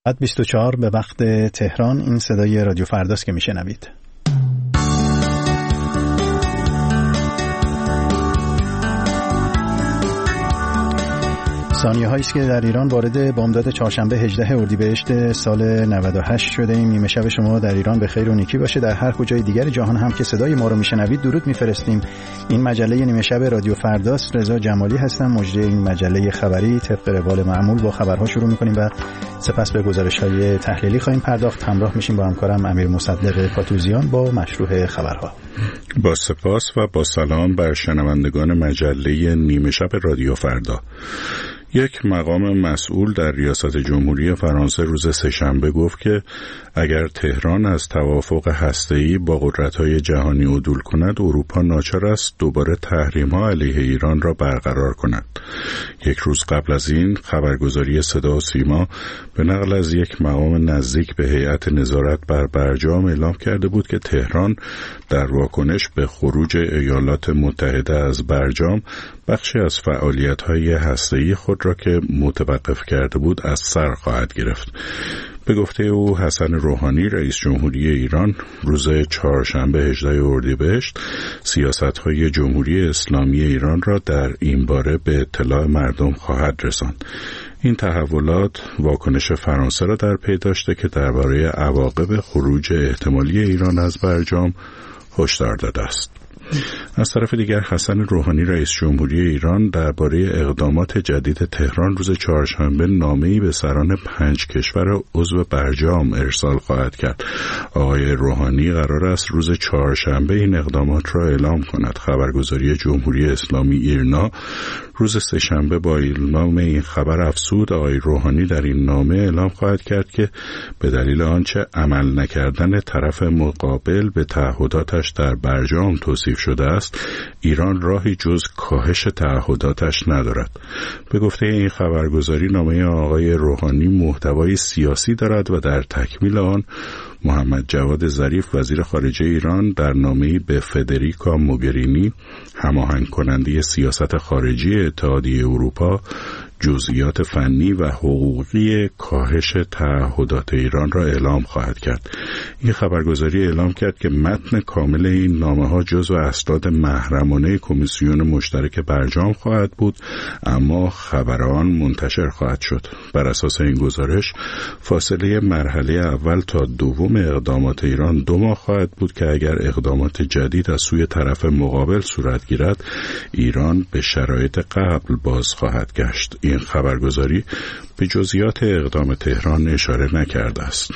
24 به وقت تهران. این صدای رادیو فرداست که میشنوید. ثانیه هایی است که در ایران وارد بامداد چهارشنبه 18 اردیبهشت سال 98 شده ایم. نیمه شب شما در ایران به خیر و نیکی باشه. در هر کجای دیگر جهان هم که صدای ما رو میشنوید درود میفرستیم. این مجله نیمه شب رادیو فرداست. رضا جمالی هستم، مجری این مجله خبری. طبق روال معمول با خبرها شروع میکنیم و سپس به گزارش‌های تحلیلی خواهیم پرداخت. همراه میشیم با همکارم امیر مصدق کاتوزیان با مشروع خبرها. با سپاس و با سلام بر شنوندگان مجله نیمه شب رادیو فردا. یک مقام مسئول در ریاست جمهوری فرانسه روز سه‌شنبه گفت که اگر تهران از توافق هسته‌ای با قدرت‌های جهانی عدول کند، اروپا ناچار است دوباره تحریم‌ها علیه ایران را برقرار کند. یک روز قبل از این خبرگزاری صدا و سیما به نقل از یک مقام نزدیک به هیئت نظارت بر برجام اعلام کرده بود که تهران در واکنش به خروج ایالات متحده از برجام بخشی از فعالیت‌های هسته‌ای خود را که متوقف کرده بود از سر خواهد گرفت. به گفته او حسن روحانی رئیس جمهوری ایران روز چهارشنبه 18 اردیبهشت سیاست‌های جمهوری اسلامی ایران را در این باره به اطلاع مردم خواهد رساند. این تحولات واکنش فرانسه را در پی داشته که درباره عواقب خروج احتمالی ایران از برجام هشدار داده است. از طرف دیگر حسن روحانی رئیس جمهوری ایران درباره اقدامات جدید تهران روز چهارشنبه نامه‌ای به سران 5 کشور عضو برجام ارسال خواهد کرد. آقای روحانی قرار است روز چهارشنبه این اقدامات را اعلام کند. خبرگزاری جمهوری اسلامی ایرنا روز سه‌شنبه با اعلام این خبر افزود آقای روحانی در این نامه اعلام خواهد کرد که به دلیل آنچه عمل نکردن طرف مقابل به تعهداتش در برجام توصیف شده است، ایران راهی جز کاهش تعهداتش ندارد. به گفته این خبرگزاری نامه آقای روحانی محتوای سیاسی دارد و در تکمیل آن محمد جواد ظریف وزیر خارجه ایران در نامه‌ای به فدریکا موگرینی هماهنگ کننده سیاست خارجی اتحادیه اروپا جزئیات فنی و حقوقی کاهش تعهدات ایران را اعلام خواهد کرد. این خبرگزاری اعلام کرد که متن کامل این نامه‌ها جزو اسناد محرمانه کمیسیون مشترک برجام خواهد بود، اما خبر آن منتشر خواهد شد. بر اساس این گزارش فاصله مرحله اول تا دوم اقدامات ایران 2 ماه خواهد بود که اگر اقدامات جدید از سوی طرف مقابل صورت گیرد، ایران به شرایط قبل باز خواهد گشت. این خبرگزاری به جزئیات اقدام تهران اشاره نکرده است.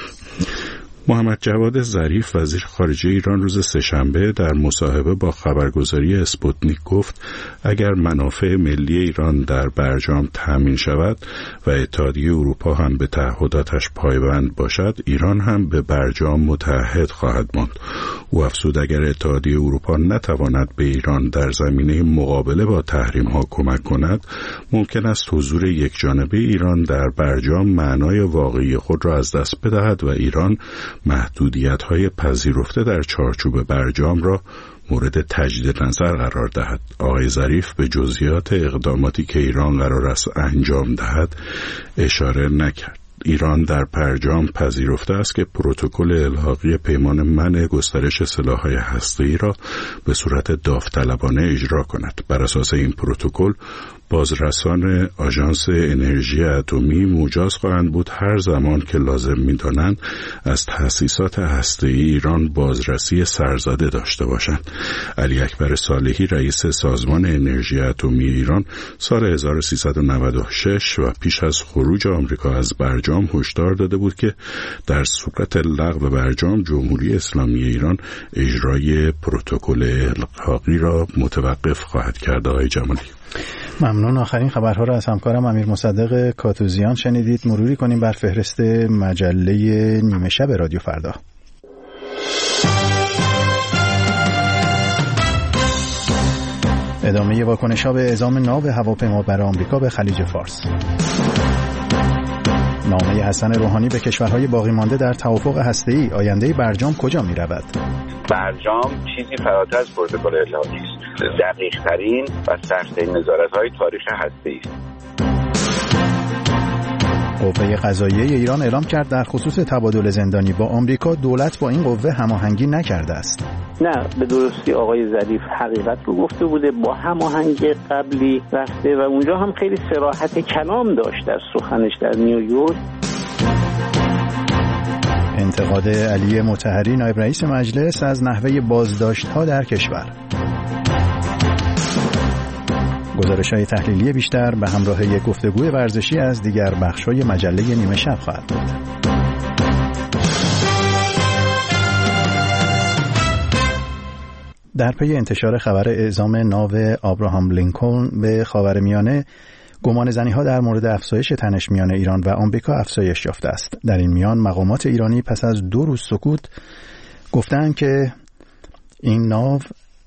محمد جواد ظریف وزیر خارجه ایران روز سه‌شنبه در مصاحبه با خبرگزاری اسپوتنیک گفت اگر منافع ملی ایران در برجام تامین شود و اتحادیه اروپا هم به تعهداتش پایبند باشد، ایران هم به برجام متعهد خواهد ماند. او افزود اگر اتحادیه اروپا نتواند به ایران در زمینه مقابله با تحریم‌ها کمک کند، ممکن است حضور یکجانبه ایران در برجام معنای واقعی خود را از دست بدهد و ایران محدودیت‌های پذیرفته در چارچوب برجام را مورد تجدید نظر قرار دهد. آقای ظریف به جزئیات اقداماتی که ایران قرار است انجام دهد اشاره نکرد. ایران در برجام پذیرفته است که پروتکل الحاقی پیمان منع گسترش سلاح‌های هسته‌ای را به صورت داوطلبانه اجرا کند. بر اساس این پروتکل بازرسان آژانس انرژی اتمی مجاز خواهند بود هر زمان که لازم می‌دانند از تأسیسات هسته‌ای ایران بازرسی سرزده داشته باشند. علی اکبر صالحی رئیس سازمان انرژی اتمی ایران سال 1396 و پیش از خروج آمریکا از برجام هشدار داده بود که در صورت لغو برجام جمهوری اسلامی ایران اجرای پروتکل الحاقی را متوقف خواهد کرد. آقای جمالی ممنون. آخرین خبرها را از همکارم امیر مصدق کاتوزیان شنیدید. مروری کنیم بر فهرست مجله نیمه شب رادیو فردا. ادامه واکنش‌ها به اعزام ناو هواپیما بر آمریکا به خلیج فارس. نامه حسن روحانی به کشورهای باقی مانده در توافق هسته‌ای. آینده برجام کجا می‌رود؟ برجام چیزی فراتر از پروتکل الحاقی است. دقیق‌ترین و سخت‌ترین نظارت‌های تاریخ هسته‌ای است. قوه قضاییه ایران اعلام کرد در خصوص تبادل زندانی با آمریکا دولت با این قوه هماهنگی نکرده است. نه، به درستی آقای ظریف حقیقت رو گفته بوده، با هماهنگی قبلی رفته و اونجا هم خیلی صراحت کلام داشت در سخنش در نیویورک. انتقاد علی مطهری نایب رئیس مجلس از نحوه بازداشت‌ها در کشور. گزارش‌های تحلیلی بیشتر به همراه یک گفتگوی ورزشی از دیگر بخش‌های مجله نیمه شب خواهد بود. در پی انتشار خبر اعزام ناو آبراهام لینکلن به خاورمیانه، گمان زنی‌ها در مورد افزایش تنش میان ایران و آمریکا افزایش یافته است. در این میان مقامات ایرانی پس از 2 روز سکوت گفتند که این ناو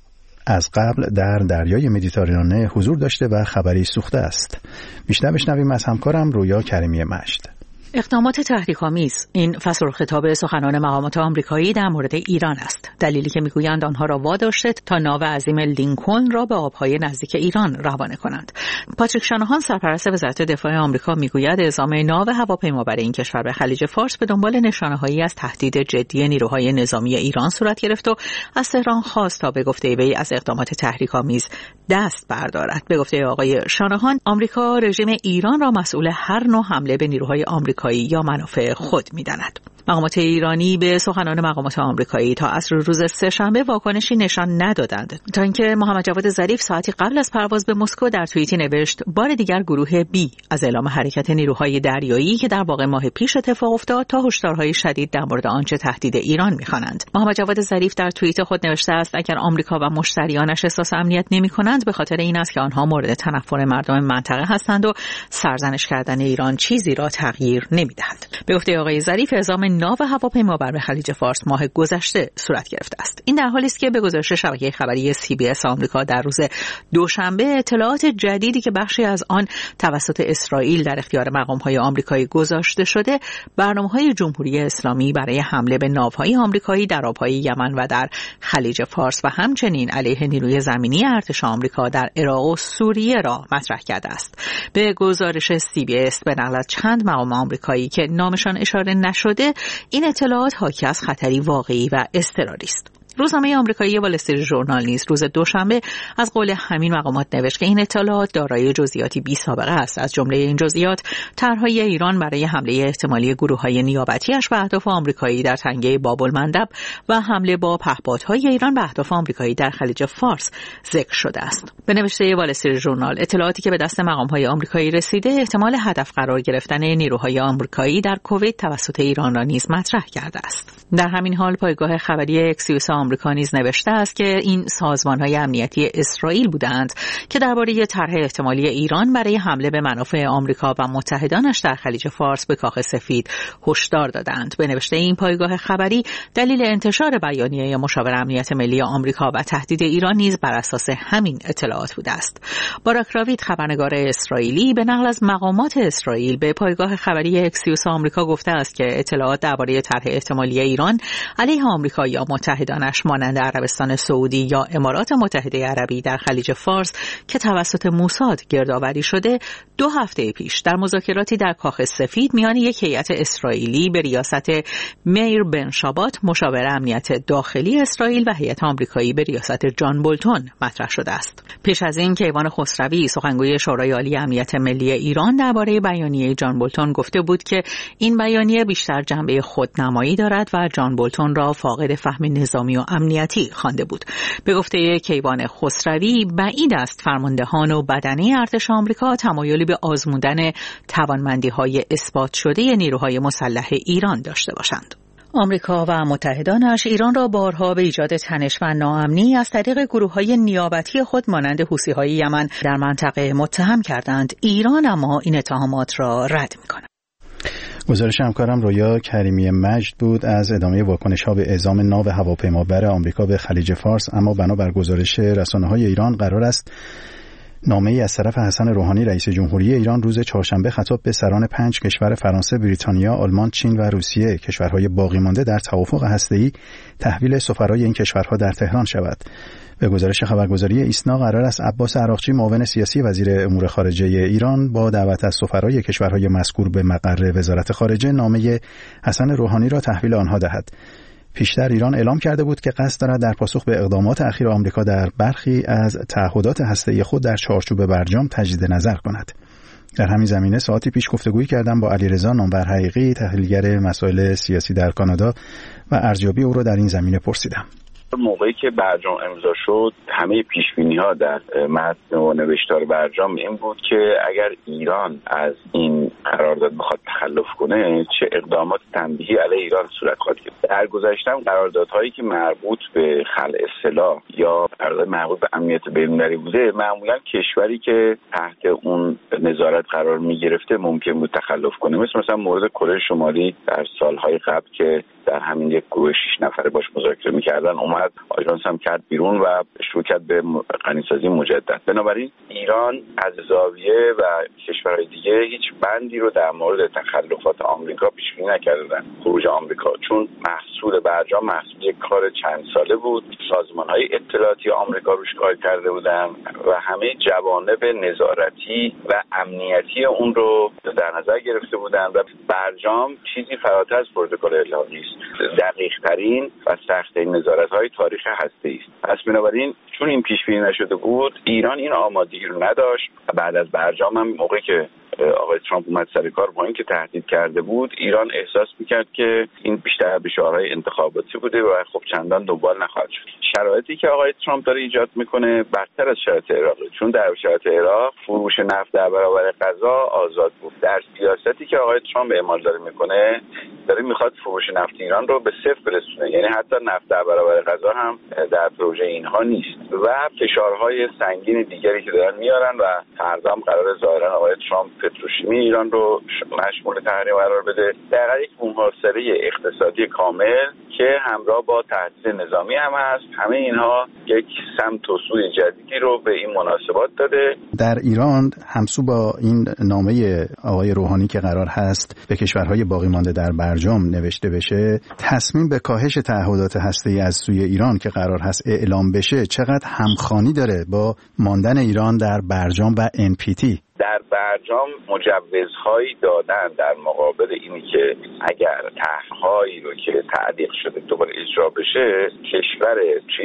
از قبل در دریای مدیترانه حضور داشته و خبری سوخته است. بیشتر بشنویم از همکارم رویا کریمی مجد. اقدامات تحریک‌آمیز این فصل خطاب سخنان مقامات آمریکایی در مورد ایران است. دلیلی که میگویند آنها را واداشته تا ناو عظیم لینکلن را به آبهای نزدیک ایران روانه کنند. پاتریک شاناهان سرپرست وزارت دفاع آمریکا میگوید اعزام ناو هواپیما برای این کشور به خلیج فارس به دنبال نشانه‌هایی از تهدید جدی نیروهای نظامی ایران صورت گرفت و از تهران خواست تا به گفته وی از اقدامات تحریک‌آمیز دست بردارد. به گفته آقای شاناهان، آمریکا رژیم ایران را مسئول هر نوع حمله به نیروهای آمریکایی یا منافع خود می‌داند. مقامات ایرانی به سخنان مقامات آمریکایی تا عصر روز سه‌شنبه واکنشی نشان ندادند، تا اینکه محمد جواد ظریف ساعتی قبل از پرواز به مسکو در توییتی نوشت بار دیگر گروه بی از اعلام حرکت نیروهای دریایی که در واقع ماه پیش اتفاق افتاد تا هشدارهای شدید در مورد آنچه تهدید ایران می‌خوانند. محمد جواد ظریف در توییت خود نوشته است اگر آمریکا و مشتریانش احساس امنیت نمی‌کنند به خاطر این است که آنها مورد تنفر مردم منطقه هستند و سرزنش کردن ایران چیزی را تغییر نمی‌دهد. به گفته آقای ظریف اعزام ناو هواپیما بر خلیج فارس ماه گذشته صورت گرفته است. این در حالی است که به گزارش شبکه خبری CBS آمریکا در روز دوشنبه اطلاعات جدیدی که بخشی از آن توسط اسرائیل در اختیار مقام‌های آمریکایی گذاشته شده، برنامه‌های جمهوری اسلامی برای حمله به ناوهای آمریکایی در آب‌های یمن و در خلیج فارس و همچنین علیه نیروی زمینی ارتش آمریکا در عراق و سوریه را مطرح کرده است. به گزارش CBS به نقل از چند مقام آمریکایی که نامشان اشاره نشده، این اطلاعات حاکی از خطری واقعی و اضطراری است. روزنامه آمریکایی وال استریت ژورنال نیز روز دوشنبه از قول همین مقامات نوشت که این اطلاعات دارای جزئیاتی بی سابقه است. از جمله این جزئیات طرحهای ایران برای حمله احتمالی گروه‌های نیابتی‌اش به اهداف آمریکایی در تنگه باب‌المندب و حمله با پهپادهای ایران به اهداف آمریکایی در خلیج فارس ذکر شده است. به نوشته وال استریت ژورنال، اطلاعاتی که به دست مقام‌های آمریکایی رسیده احتمال هدف قرار گرفتن نیروهای آمریکایی در کویت توسط ایران را نیز مطرح کرده است. در همین حال پایگاه خبری اکسیوس آمریکا نیز نوشته است که این سازمان‌های امنیتی اسرائیل بودند که درباره طرح احتمالی ایران برای حمله به منافع آمریکا و متحدانش در خلیج فارس به کاخ سفید هشدار دادند. به نوشته این پایگاه خبری، دلیل انتشار بیانیه مشاور امنیت ملی آمریکا و تهدید ایران نیز بر اساس همین اطلاعات بوده است. باراک راوید، خبرنگار اسرائیلی، به نقل از مقامات اسرائیل به پایگاه خبری اکسیوس آمریکا گفته است که اطلاعات درباره طرح احتمالی ایران علیه آمریکا یا متحدانش مانند عربستان سعودی یا امارات متحده عربی در خلیج فارس که توسط موساد گردآوری شده 2 هفته پیش در مذاکراتی در کاخ سفید میان یک هیئت اسرائیلی به ریاست میر بن شابات مشاور امنیت داخلی اسرائیل و هیئت آمریکایی به ریاست جان بولتون مطرح شده است. پیش از این کیوان خسروی، سخنگوی شورای عالی امنیت ملی ایران، درباره بیانیه جان بولتون گفته بود که این بیانیه بیشتر جنبه خودنمایی دارد و جان بولتون را فاقد فهم نظامی و امنیتی خوانده بود. به گفته کیوان خسروی، بعید است فرماندهان و بدنه ارتش آمریکا تمایلی به آزمودن توانمندی‌های اثبات شده نیروهای مسلح ایران داشته باشند. آمریکا و متحدانش ایران را بارها به ایجاد تنش و ناامنی از طریق گروه‌های نیابتی خود مانند حوثی‌های یمن در منطقه متهم کردند. ایران اما این اتهامات را رد می‌کند. گزارش همکارم رویا کریمی مجد بود از ادامه واکنش‌ها به اعزام ناو هواپیمابر آمریکا به خلیج فارس. اما بنابر گزارش رسانه‌های ایران قرار است نامه‌ای از طرف حسن روحانی رئیس جمهوری ایران روز چهارشنبه خطاب به سران 5 کشور فرانسه، بریتانیا، آلمان، چین و روسیه، کشورهای باقی مانده در توافق هسته‌ای، تحویل سفرای این کشورها در تهران شود. به گزارش خبرگزاری ایسنا قرار است عباس عراقچی، معاون سیاسی وزیر امور خارجه ایران، با دعوت از سفرای کشورهای مذکور به مقر وزارت خارجه نامه حسن روحانی را تحویل آنها دهد. پیشتر ایران اعلام کرده بود که قصد دارد در پاسخ به اقدامات اخیر آمریکا در برخی از تعهدات هسته‌ای خود در چارچوب برجام تجدید نظر کند. در همین زمینه ساعتی پیش گفتگویی کردم با علیرضا نامور حقیقی، تحلیلگر مسائل سیاسی در کانادا، و ارزیابی او را در این زمینه پرسیدم. موقعی که برجام امضا شد، همه پیشبینی‌ها در متن و نوشتار برجام این بود که اگر ایران از این قرارداد بخواد تخلف کنه، چه اقدامات تنبیهی علیه ایران صورت خواهد گرفت. در گذشته قراردادهایی که مربوط به خلع سلاح یا قرارداد مربوط به امنیت بین‌المللی بوده، معمولا کشوری که تحت اون نظارت قرار می‌گرفته ممکن بود تخلف کنه. مثلا مورد کره شمالی در سال‌های قبل که در همین یک گروه 6 نفره باش مذاکره می‌کردن، اومد آژانس هم کرد بیرون و شروع کرد به غنیسازی مجدد. بنابراین ایران از زاویه و کشورهای دیگه هیچ بندی رو در مورد تخلفات آمریکا پیش بینی نکردن، خروج آمریکا، چون محصول برجام محصول یک کار چند ساله بود. سازمان‌های اطلاعاتی آمریکا روش کار کرده بودن و همه جوانب نظارتی و امنیتی اون رو در نظر گرفته بودن و برجام چیزی فراتر از پروتکل الحاقی است. دقیق‌ترین و سخت‌ترین نظارت‌های تاریخ هسته‌ای است. پس بنابراین چون این پیش بینی نشده بود، ایران این آمادگی رو نداشت. بعد از برجام هم موقعی که آقای ترامپ اومد سر کار، با اینکه تهدید کرده بود، ایران احساس میکرد که این بیشتر به شعارهای انتخاباتی بوده و خب چندان دنبال نخواهد شد. شرایطی که آقای ترامپ داره ایجاد میکنه بدتر از شرایط عراق، چون در شرایط عراق فروش نفت در برابر غذا آزاد بود. در سیاستی که آقای ترامپ اعمال داره میکنه، داره میخواد فروش نفت ایران رو به صفر برسونه، یعنی حتی نفت در برابر غذا هم در پروژه اینها نیست و فشارهای سنگین دیگری که دارن میارن و فردا هم قرار ظاهرا آقای ترامپ پتروشیمی ایران رو مشمول تحریم قرار بده. در یک محاصره اقتصادی کامل که همراه با تهدید نظامی هم هست. همه اینها یک سمت و سوی جدیدی رو به این مناسبات داده. در ایران همسو با این نامه آقای روحانی که قرار هست به کشورهای باقی مانده در برجام نوشته بشه، تصمیم به کاهش تعهدات هسته‌ای از سوی ایران که قرار هست اعلام بشه چقدر همخوانی داره با ماندن ایران در برجام و NPT؟ در برجام مجوزهایی دادن در مقابل اینی که اگر طرح‌هایی رو که تعلیق شده دوباره اجرا بشه، کشور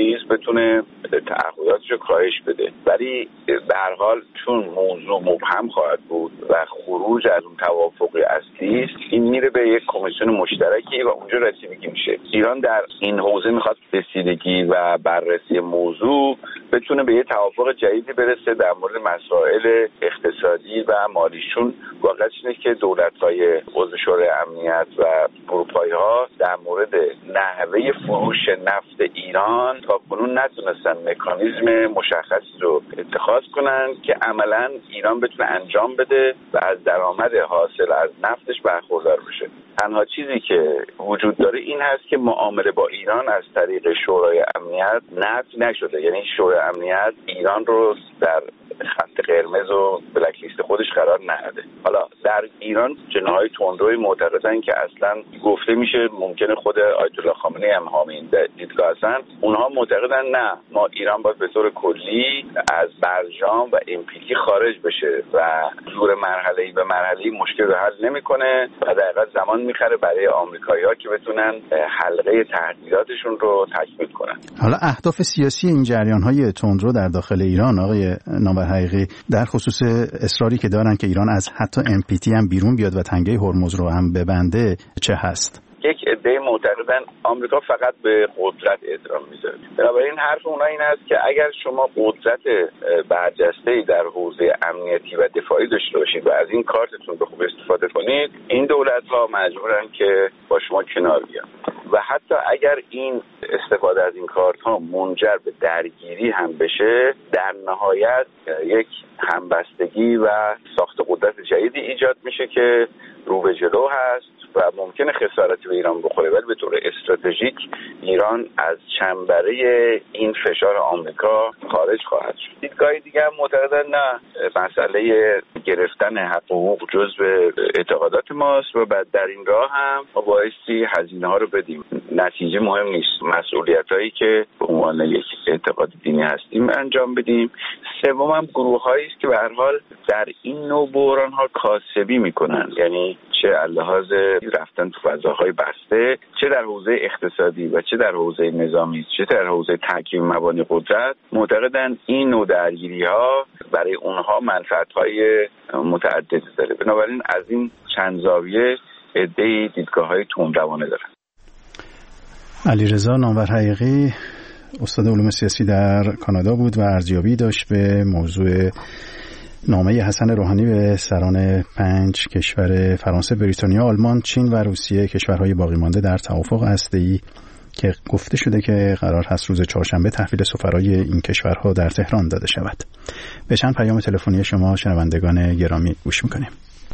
بتونه تعهداتش رو کاهش بده. ولی به هر حال چون موضوع مبهم خواهد بود و خروج از اون توافق اصلی است، این میره به یک کمیسیون مشترکی و اونجا رسیدگی میشه. ایران در این حوزه میخواد رسیدگی و بررسی موضوع بتونه به یه توافق جدیدی برسه در مورد مسائل اقتصادی و مالی، چون واقعیتش اینه که دولت‌های عضو شورای امنیت و اروپایی‌ها در مورد نحوه فروش نفت ایران تاکنون نتونستن مکانیزم مشخصی رو اتخاذ کنن که عملاً ایران بتونه انجام بده و از درآمد حاصل از نفتش برخوردار بشه. تنها چیزی که وجود داره این هست که معامله با ایران از طریق شورای امنیت نفی نشده، یعنی شورای امنیت ایران رو در خط قرمز و بلک لیست خودش قرار نده. حالا در ایران جناح‌های تندروی معتقدن که اصلا گفته میشه ممکنه خود آیت الله خامنه‌ای هم حامی این دیدگاه هستن. اونها معتقدن نه، ما ایران باید به طور کلی از برجام و NPT خارج بشه و زور مرحله‌ای به مرحله‌ای مشکل رو حل نمی‌کنه و در حقیقت زمان می‌خره برای آمریکایی‌ها که بتونن حلقه تهدیداتشون رو تکمیل کنن. حالا اهداف سیاسی این جریان‌های تندرو در داخل ایران، آقای نامور حقیقی، در خصوص اصراری که دارن که ایران از حتی NPT هم بیرون بیاد و تنگه هرمز رو هم ببنده، چه هست؟ یک عده معتقدن آمریکا فقط به قدرت احترام میذاره. بنابراین حرف اونها این است که اگر شما قدرت برجسته‌ای در حوزه امنیتی و دفاعی داشته باشید و از این کارتتون به خوب استفاده کنید، این دولت‌ها مجبورن که با شما کنار بیان. و حتی اگر این استفاده از این کارت‌ها منجر به درگیری هم بشه، در نهایت یک همبستگی و ساخت قدرت جدیدی ایجاد میشه که رو به جلو هست و ممکنه خسارتی به ایران بخوره، ولی به طور استراتژیک ایران از چنبره این فشار آمریکا خارج خواهد شد. دیدگاه دیگه هم معتقدن نه، مسئله گرفتن حق و حقوق جزء اعتقادات ماست و بعد در این راه هم بایستی هزینه ها رو بدیم. نتیجه مهم نیست، مسئولیتایی که به عنوان یک اعتقاد دینی هستیم انجام بدیم. سوم هم گروه‌هایی است که به هر حال در این نوع بحران‌ها کاسبی میکنن، یعنی چه لحاظ رفتن تو فضاهای بسته، چه در حوزه اقتصادی و چه در حوزه نظامی، چه در حوزه تحکیم مبانی قدرت، معتقدن این نوع درگیری‌ها برای اونها منفعت‌های متعددی داره. بنابراین از این چند زاویه عده‌ای دیدگاه‌های تندروانه دارن. علیرضا نامور حقیقی استاد علوم سیاسی در کانادا بود و ارزیابی داشت به موضوع نامه حسن روحانی به سران 5 کشور فرانسه، بریتانیا، آلمان، چین و روسیه، کشورهای باقی مانده در توافق هسته‌ای که گفته شده که قرار هست روز چهارشنبه تحویل سفرای این کشورها در تهران داده شود. به چند پیام تلفنی شما شنوندگان گرامی گوش می‌کنیم.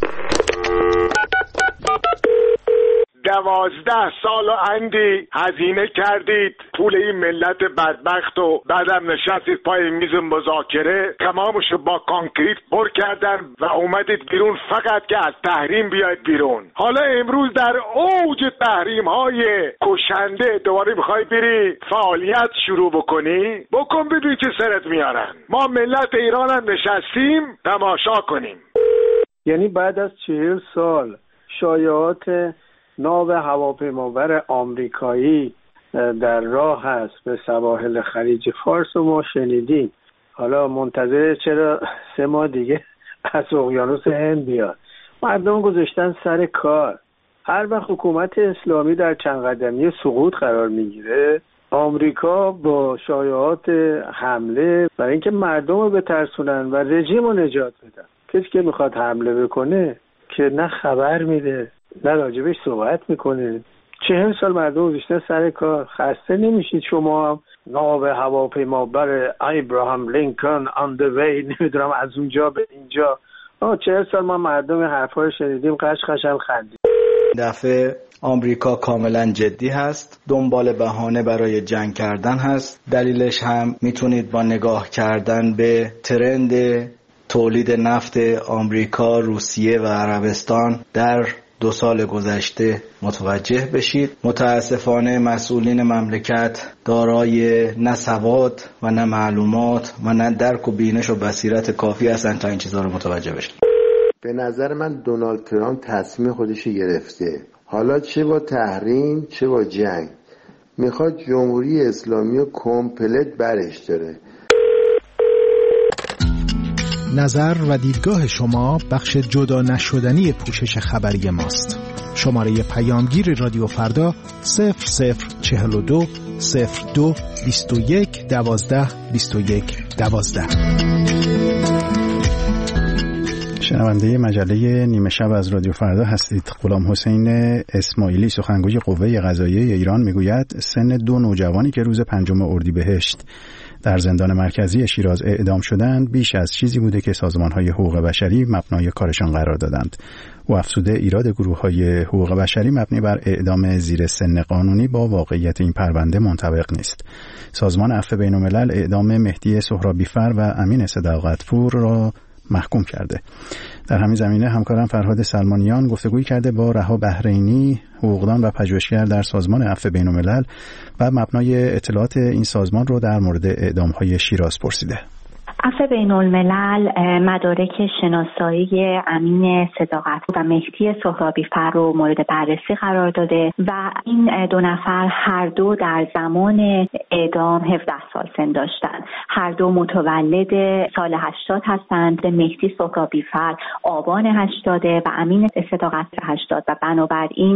12 سال و اندی هزینه کردید پول این ملت بدبخت و بعدم نشستید پای میز مذاکره، تمامشو با کانکریت پر کردن و اومدید بیرون فقط که از تحریم بیاید بیرون. حالا امروز در اوج تحریم های کشنده دوباره میخوای بری فعالیت شروع بکنی؟ بکن ببین چه سرت میارن. ما ملت ایران هم نشستیم تماشا کنیم. یعنی بعد از 40 سال شایعات ناو هواپیمابر آمریکایی در راه هست به سواحل خلیج فارس و ما شنیدیم، حالا منتظر چرا 3 ماه دیگه از اقیانوس هند بیاد؟ مردم گذاشتن سر کار. هر وقت حکومت اسلامی در چند قدمی سقوط قرار میگیره، آمریکا با شایعات حمله برای اینکه مردم رو بترسونن و رژیم رو نجات بدن. کسی که میخواد حمله بکنه که نه خبر میده نه راجبش صحبت میکنه. 40 سال مردم گذاشتن سر کار. خسته نمیشید شما هم؟ ناو هواپیمابر ابراهام لینکن آن دی وی، نمیدونم از اونجا به اینجا. 40 سال ما مردم حرفا رو شنیدیم، قشقشم خندید. دفعه آمریکا کاملا جدی هست، دنبال بهانه برای جنگ کردن هست. دلیلش هم میتونید با نگاه کردن به ترند تولید نفت آمریکا، روسیه و عربستان در 2 سال گذشته متوجه بشید. متاسفانه مسئولین مملکت دارای نه سواد و نه معلومات و نه درک و بینش و بصیرت کافی هستن تا این چیزها رو متوجه بشن. به نظر من دونالد ترامپ تصمیم خودش گرفته، حالا چه با تحریم چه با جنگ میخواد جمهوری اسلامی رو کامپلت برش داره. نظر و دیدگاه شما بخش جدا نشدنی پوشش خبری ماست. شماره پیامگیر رادیو فردا 0042 02 21 12 21 12. شنونده مجله نیمه شب از رادیو فردا هستید. غلام حسین اسماعیلی سخنگوی قوه قضاییه ایران میگوید سن 2 نوجوانی که روز 5 اردیبهشت در زندان مرکزی شیراز اعدام شدند بیش از چیزی بوده که سازمان‌های حقوق بشری مبنای کارشان قرار دادند. او افزوده ایراد گروه‌های حقوق بشری مبنی بر اعدام زیر سن قانونی با واقعیت این پرونده منطبق نیست. سازمان عفو بین‌الملل اعدام مهدی سهرابی‌فر و امین صداقت‌پور را محکوم کرده. در همین زمینه همکارم فرهاد سلمانیان گفتگوی کرده با رها بحرینی، حقوقدان و پژوهشگر در سازمان عفو بین‌الملل و مبنای اطلاعات این سازمان رو در مورد اعدام‌های شیراز پرسیده. عفو بین‌الملل مدارک شناسایی امین صداقت‌پور و مهدی سهرابی‌فر رو مورد بررسی قرار داده و این 2 نفر هر دو در زمان اعدام 17 سال سن داشتند. هر دو متولد سال 80 هستند. مهدی سهرابی‌فر آبان 80 و امین صداقت‌پور 80 و بنابراین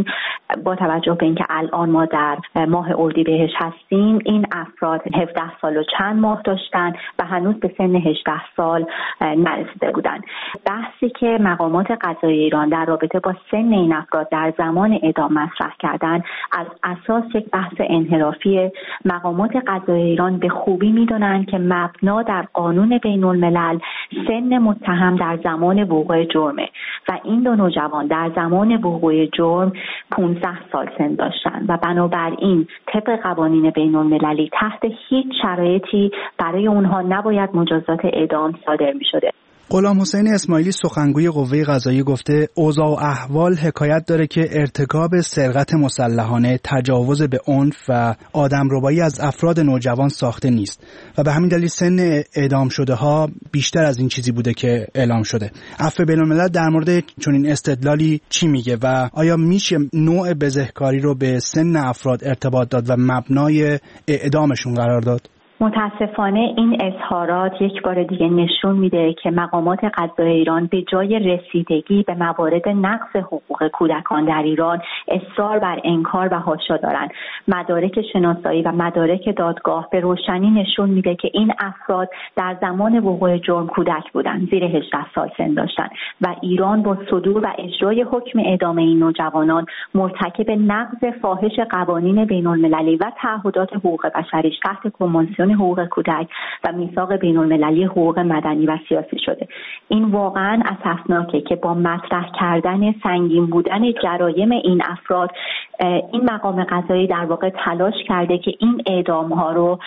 با توجه به اینکه الان ما در ماه اردیبهشت هستیم، این افراد 17 سال و چند ماه داشتن و هنوز به سن 18 سال نرسیده بودن. بحثی که مقامات قضایی ایران در رابطه با سن این افراد در زمان اعدام مطرح کردن از اساس یک بحث انحرافی. مقامات قضایی ایران به خوبی میدونن که مبنا در قانون بین الملل سن متهم در زمان وقوع جرمه و این دو نوجوان در زمان وقوع جرم 15 سال سن داشتن و بنابراین طبق قوانین بین المللی تحت هیچ شرایطی برای اونها نباید مجازات اعدام صادر می شده. غلام حسین اسماعیلی سخنگوی قوه قضاییه گفته اوضاع و احوال حکایت داره که ارتکاب سرقت مسلحانه، تجاوز به عنف و آدمربایی از افراد نوجوان ساخته نیست و به همین دلیل سن اعدام شده ها بیشتر از این چیزی بوده که اعلام شده. عفو بین‌الملل در مورد چنین استدلالی چی میگه و آیا میشه نوع بزهکاری رو به سن افراد ارتباط داد و مبنای اعدامشون قرار داد؟ متاسفانه این اظهارات یک بار دیگه نشون میده که مقامات قضایی ایران به جای رسیدگی به موارد نقض حقوق کودکان در ایران اصرار بر انکار و حاشا دارن. مدارک شناسایی و مدارک دادگاه به روشنی نشون میده که این افراد در زمان وقوع جرم کودک بودن، زیر 18 سال سن داشتن و ایران با صدور و اجرای حکم اعدام این نوجوانان مرتکب نقض فاحش قوانین بین المللی و تعهدات حقوق بشریش تحت کنوانسیون حقوق کودک و میثاق بین المللی حقوق مدنی و سیاسی شده. این واقعا اسفناکه که با مطرح کردن سنگین بودن جرایم این افراد این مقام قضایی در واقع تلاش کرده که این اعدام ها رو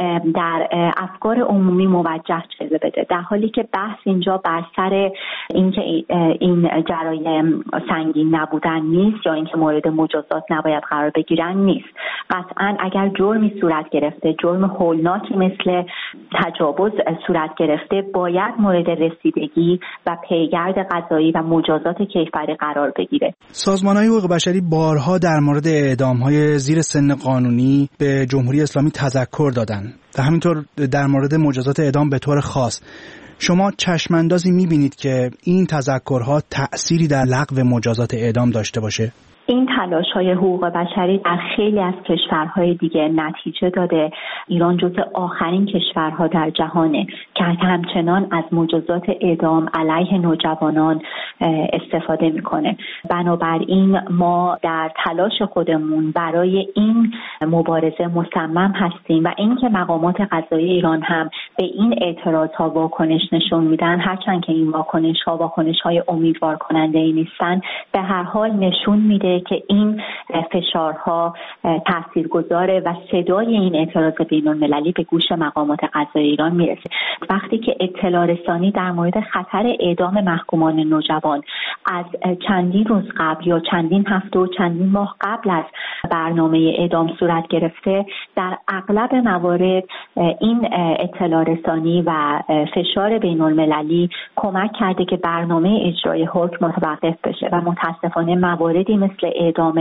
در افکار عمومی موجه جلوه بده، در حالی که بحث اینجا بر سر اینکه این جرایم سنگین نبودن نیست یا اینکه مورد مجازات نباید قرار بگیرن نیست. قطعا اگر جرمی صورت گرفته، جرم هولناکی مثل تجاوز صورت گرفته، باید مورد رسیدگی و پیگرد قضایی و مجازات کیفری قرار بگیره. سازمان‌های حقوق بشری بارها در مورد اعدام‌های زیر سن قانونی به جمهوری اسلامی تذکر دادن و همینطور در مورد مجازات اعدام به طور خاص. شما چشم‌اندازی می‌بینید که این تذکرها تأثیری در لغو مجازات اعدام داشته باشه؟ این تلاش‌های حقوق بشری در خیلی از کشورهای دیگه نتیجه داده. ایران جزو آخرین کشورها در جهانه که همچنان از مجازات اعدام علیه نوجوانان استفاده میکنه. بنابراین ما در تلاش خودمون برای این مبارزه مصمم هستیم و اینکه مقامات قضایی ایران هم به این اعتراض‌ها واکنش نشون میدن، هرچند که این واکنش‌های امیدوار کننده ای نیستن، به هر حال نشون میده که این فشارها تاثیرگذاره و صدای این اعتراض بین‌المللی به گوش مقامات قضایی ایران میرسه. وقتی که اطلاع رسانی در مورد خطر اعدام محکومان نوجوان از چندین روز قبل یا چندین هفته و چندین ماه قبل از برنامه اعدام صورت گرفته، در اغلب موارد این اطلاع رسانی و فشار بین‌المللی کمک کرده که برنامه اجرای حکم متوقف بشه و متاسفانه مواردی مثل اعدام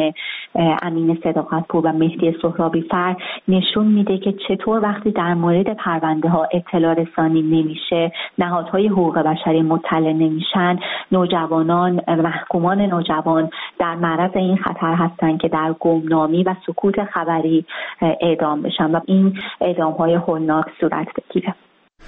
امین صداقت‌پور و مهدی سهرابی فر نشون میده که چطور وقتی در مورد پرونده ها اطلاع رسانی نمیشه، نهادهای حقوق بشری مطلع نمیشن، نوجوانان محکومان نوجوان در معرض این خطر هستن که در گمنامی و سکوت خبری اعدام بشن و این اعدام های هولناک صورت بگیره.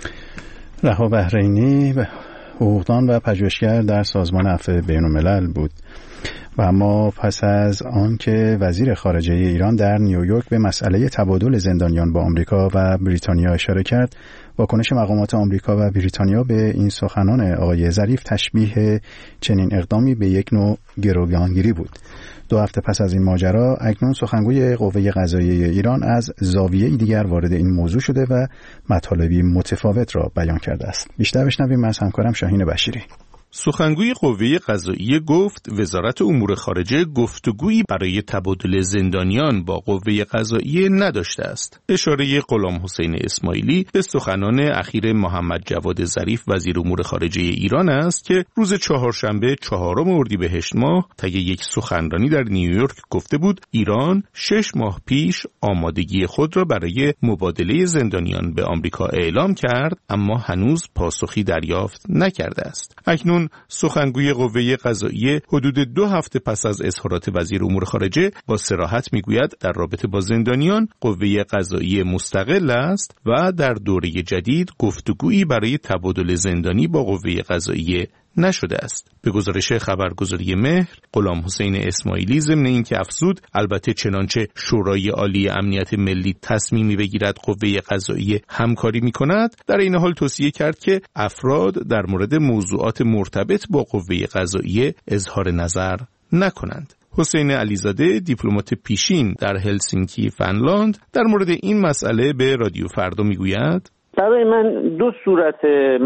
رها بحرینی حقوقدان و پژوهشگر در سازمان عفو بین‌الملل بود. و اما پس از آن که وزیر خارجه ایران در نیویورک به مسئله تبادل زندانیان با آمریکا و بریتانیا اشاره کرد، واکنش مقامات آمریکا و بریتانیا به این سخنان آقای ظریف تشبیه چنین اقدامی به یک نوع گروگانگیری بود. 2 هفته پس از این ماجرا اکنون سخنگوی قوه قضاییه ایران از زاویه‌ای دیگر وارد این موضوع شده و مطالبی متفاوت را بیان کرده است. بیشتر بشنویم از همکارم شاهین بشیری. سخنگوی قوه قضاییه گفت وزارت امور خارجه گفتگویی برای تبادل زندانیان با قوه قضاییه نداشته است. اشاره غلام حسین اسماعیلی به سخنان اخیر محمد جواد ظریف وزیر امور خارجه ایران است که روز چهارشنبه 4 اردیبهشت ماه طی یک سخنرانی در نیویورک گفته بود ایران 6 ماه پیش آمادگی خود را برای مبادله زندانیان به آمریکا اعلام کرد، اما هنوز پاسخی دریافت نکرده است. اکنون ایران، سخنگوی قوه قضاییه حدود 2 هفته پس از اظهارات وزیر امور خارجه با صراحت میگوید در رابطه با زندانیان قوه قضاییه مستقل است و در دوره جدید گفتگویی برای تبادل زندانی با قوه قضاییه نشده است. به گزارش خبرگزاری مهر، غلام حسین اسماعیلی ضمن اینکه افزود البته چنانچه شورای عالی امنیت ملی تصمیمی بگیرد قوه قضاییه همکاری می‌کند، در این حال توصیه کرد که افراد در مورد موضوعات مرتبط با قوه قضاییه اظهار نظر نکنند. حسین علیزاده دیپلمات پیشین در هلسینکی فنلاند در مورد این مسئله به رادیو فردا میگوید: برای من 2 صورت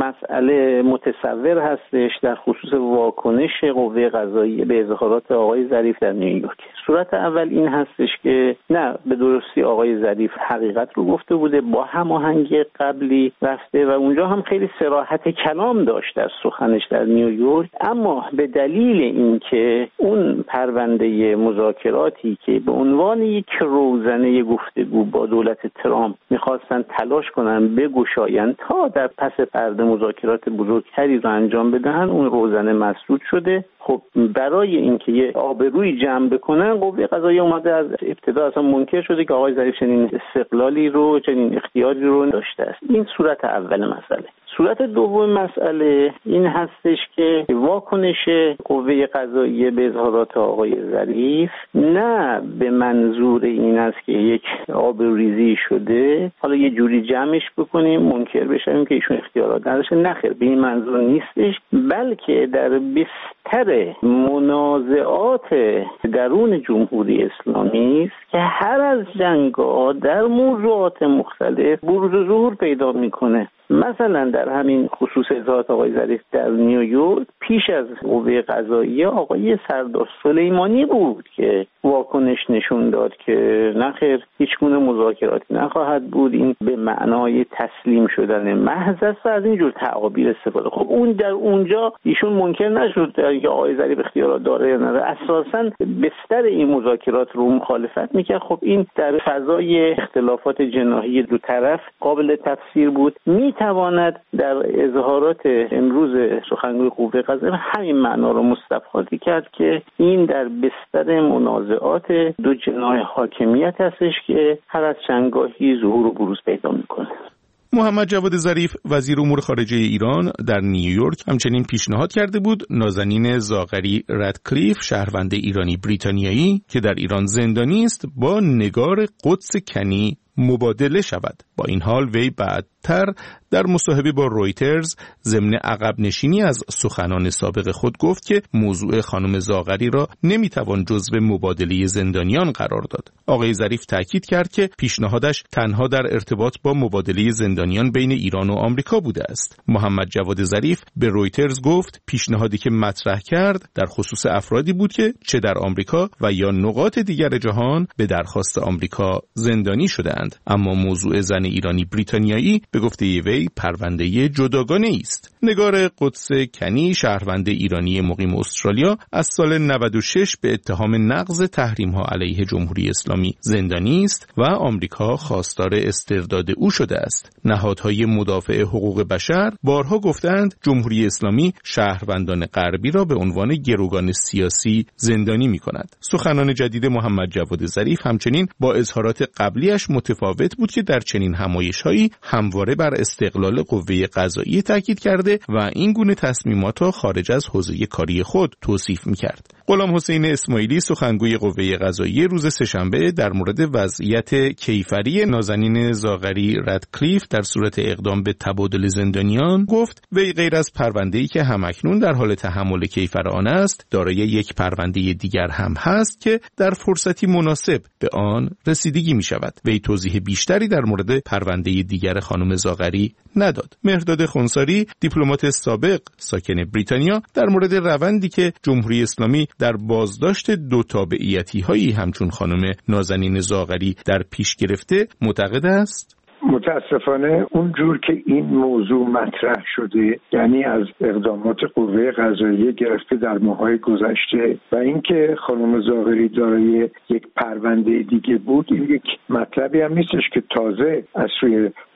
مسئله متصور هستش در خصوص واکنش قوه قضاییه به اظهارات آقای ظریف در نیویورک. صورت اول این هستش که نه به درستی آقای ظریف حقیقت رو گفته بوده، با هماهنگی قبلی رفته و اونجا هم خیلی صراحت کلام داشت در سخنش در نیویورک، اما به دلیل اینکه اون پرونده مذاکراتی که به عنوان یک روزنه گفتگو با دولت ترامپ می‌خواستن تلاش کنن بگشایند تا در پس پرده مذاکرات بزرگتری رو انجام بدهن، اون روزنه مسدود شده. خب برای اینکه یه آبروی جمع بکنن قوه قضاییه اومده از ابتدا اصلا منکر شده که آقای ظریف چنین استقلالی رو، چنین اختیاری رو داشته است. این صورت اول مسئله. صورت دوم مسئله این هستش که واکنش قوه قضاییه به اظهارات آقای ظریف نه به منظور این است که یک آبروریزی شده حالا یه جوری جمعش بکنیم منکر بشیم که ایشون اختیارات نداشته، نخیر، به این منظور نیستش، بلکه در بستر منازعات درون جمهوری اسلامی است که هر از جنگ‌ها در موضوعات مختلف بروز و ظهور پیدا میکنه. مثلا در همین خصوص اظهارات آقای ظریف در نیویورک پیش از قوه قضاییه آقای سردار سلیمانی بود که واکنش نشون داد که نخیر هیچگونه مذاکراتی نخواهد بود، این به معنای تسلیم شدن محض است و از اینجور تعابیر استفاده. خب اون در اونجا ایشون منکر نشد که آقای ظریف اختیارات داره یا نداره، اساساً بستر این مذاکرات رو مخالفت میکرد. خب این در فضای اختلافات جناحی دو طرف قابل تفسیر بود. میتواند در اظهارات امروز سخنگوی قوه قضاییه همین معنا رو مستفاضی کرد که این در بستر منازعات دو جناح حاکمیت هستش که هر از چندگاهی ظهور و بروز پیدا میکنه. محمد جواد ظریف وزیر امور خارجه ایران در نیویورک همچنین پیشنهاد کرده بود نازنین زاغری رادکلیف، شهروند ایرانی بریتانیایی که در ایران زندانی است، با نگار قدس کنی مبادله شود. با این حال وی بعدتر در مصاحبه با رویترز ضمن عقب نشینی از سخنان سابق خود گفت که موضوع خانم زاغری را نمیتوان جزو مبادله زندانیان قرار داد. آقای ظریف تاکید کرد که پیشنهادش تنها در ارتباط با مبادله زندانیان بین ایران و آمریکا بوده است. محمد جواد ظریف به رویترز گفت پیشنهادی که مطرح کرد در خصوص افرادی بود که چه در آمریکا و یا نقاط دیگر جهان به درخواست آمریکا زندانی شده‌اند، اما موضوع زن ایرانی بریتانیایی به گفته وی پرونده جداگانه است. نگار قدس کنی، شهروند ایرانی مقیم استرالیا، از سال 96 به اتهام نقض تحریم‌ها علیه جمهوری اسلامی زندانی است و آمریکا خواستار استرداد او شده است. نهادهای مدافع حقوق بشر بارها گفتند جمهوری اسلامی شهروندان غربی را به عنوان گروگان سیاسی زندانی می‌کند. سخنان جدید محمد جواد ظریف همچنین با اظهارات قبلیش متفاوت بود که در چنین همایش‌هایی همواره بر استقلال قوه قضاییه تاکید کرده و این گونه تصمیمات را خارج از حوزه کاری خود توصیف می‌کرد. غلام حسین اسماعیلی سخنگوی قوه قضاییه روز سه‌شنبه در مورد وضعیت کیفری نازنین زاغری رادکلیف در صورت اقدام به تبادل زندانیان گفت وی غیر از پرونده‌ای که همکنون در حال تحمل کیفر آن است، دارای یک پرونده دیگر هم هست که در فرصتی مناسب به آن رسیدگی می‌شود. وی توضیح بیشتری در مورد پرونده دیگر خانم زاغری نداد. مهرداد خنثاری دیپلمات سابق ساکن بریتانیا در مورد روندی که جمهوری اسلامی در بازداشت دو تابعیتی‌هایی همچون خانم نازنین زاغری در پیش گرفته معتقد است متاسفانه اونجور که این موضوع مطرح شده، یعنی از اقدامات قوه قضاییه گرفته در ماه‌های گذشته و اینکه خانم زاغری دارای یک پرونده دیگه بود، این یک مطلبی هم نیستش که تازه از سوی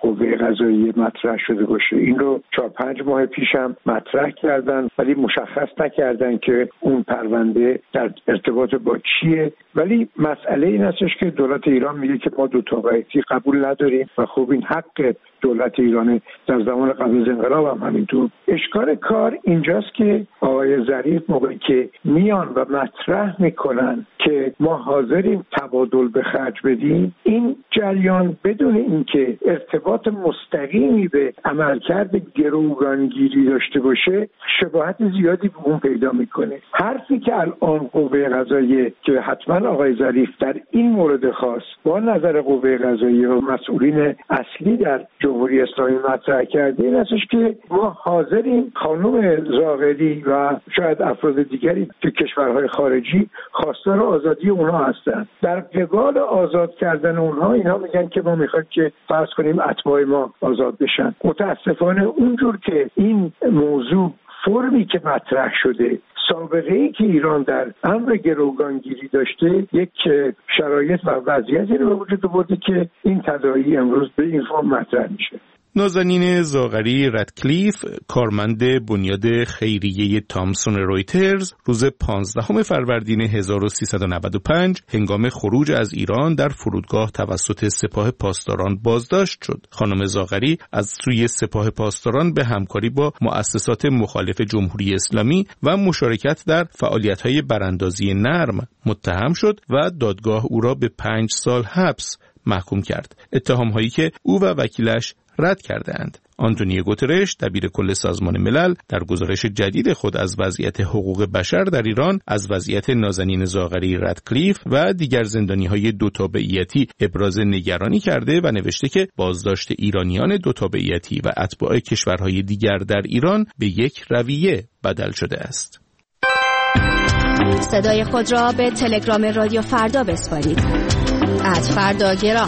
قوه قضاییه مطرح شده باشه. این رو 4-5 ماه پیشم مطرح کردن ولی مشخص نکردن که اون پرونده در ارتباط با چیه. ولی مسئله این هستش که دولت ایران میگه که ما دوتابعیتی قبول نداریم و خب این حق دولت ایران در زمان قبل از انقلاب هم همینطور. اشکال کار اینجاست که آقای ظریف موقعی که میان و مطرح میکنن که ما حاضریم تبادل به خرج بدیم، این جریان بدون اینکه ارتباط مستقیمی به عملکرد گروگانگیری داشته باشه شباهت زیادی به اون پیدا میکنه. حرفی که الان قوه قضاییه که حتما آقای ظریف در این مورد خاص با نظر قوه قضاییه و مسئولین اصلی در جمهوری اسلامی مطرح کرده این هستش که ما حاضریم خانم زاغری و شاید افراد دیگری که کشورهای خارجی خواستار آزادی اونها هستند. در قبال آزاد کردن اونها اینها میگن که ما میخوایم که فرض کنیم اتباع ما آزاد بشن. متاسفانه اونجور که این موضوع فرمی که مطرح شده، سابقه ای که ایران در امر گروگانگیری داشته، یک شرایط و وضعیتی رو به وجود آورده که این تداعی امروز به این فرم مطرح میشه. نازنین زاغری رادکلیف، کارمند بنیاد خیریه تامسون رویترز، روز 15 فروردین 1395 هنگام خروج از ایران در فرودگاه توسط سپاه پاسداران بازداشت شد. خانم زاغری از سوی سپاه پاسداران به همکاری با مؤسسات مخالف جمهوری اسلامی و مشارکت در فعالیت‌های براندازی نرم متهم شد و دادگاه او را به 5 سال حبس محکوم کرد. اتهام‌هایی که او و وکیلش رد کردند. آنتونیو گوترش، دبیر کل سازمان ملل، در گزارش جدید خود از وضعیت حقوق بشر در ایران از وضعیت نازنین زاغری رادکلیف و دیگر زندانی‌های دوتابعیتی ابراز نگرانی کرده و نوشته که بازداشت ایرانیان دوتابعیتی و اتباع کشورهای دیگر در ایران به یک رویه بدل شده است. صدای خود را به تلگرام رادیو فردا بسپارید. @فرداگرام.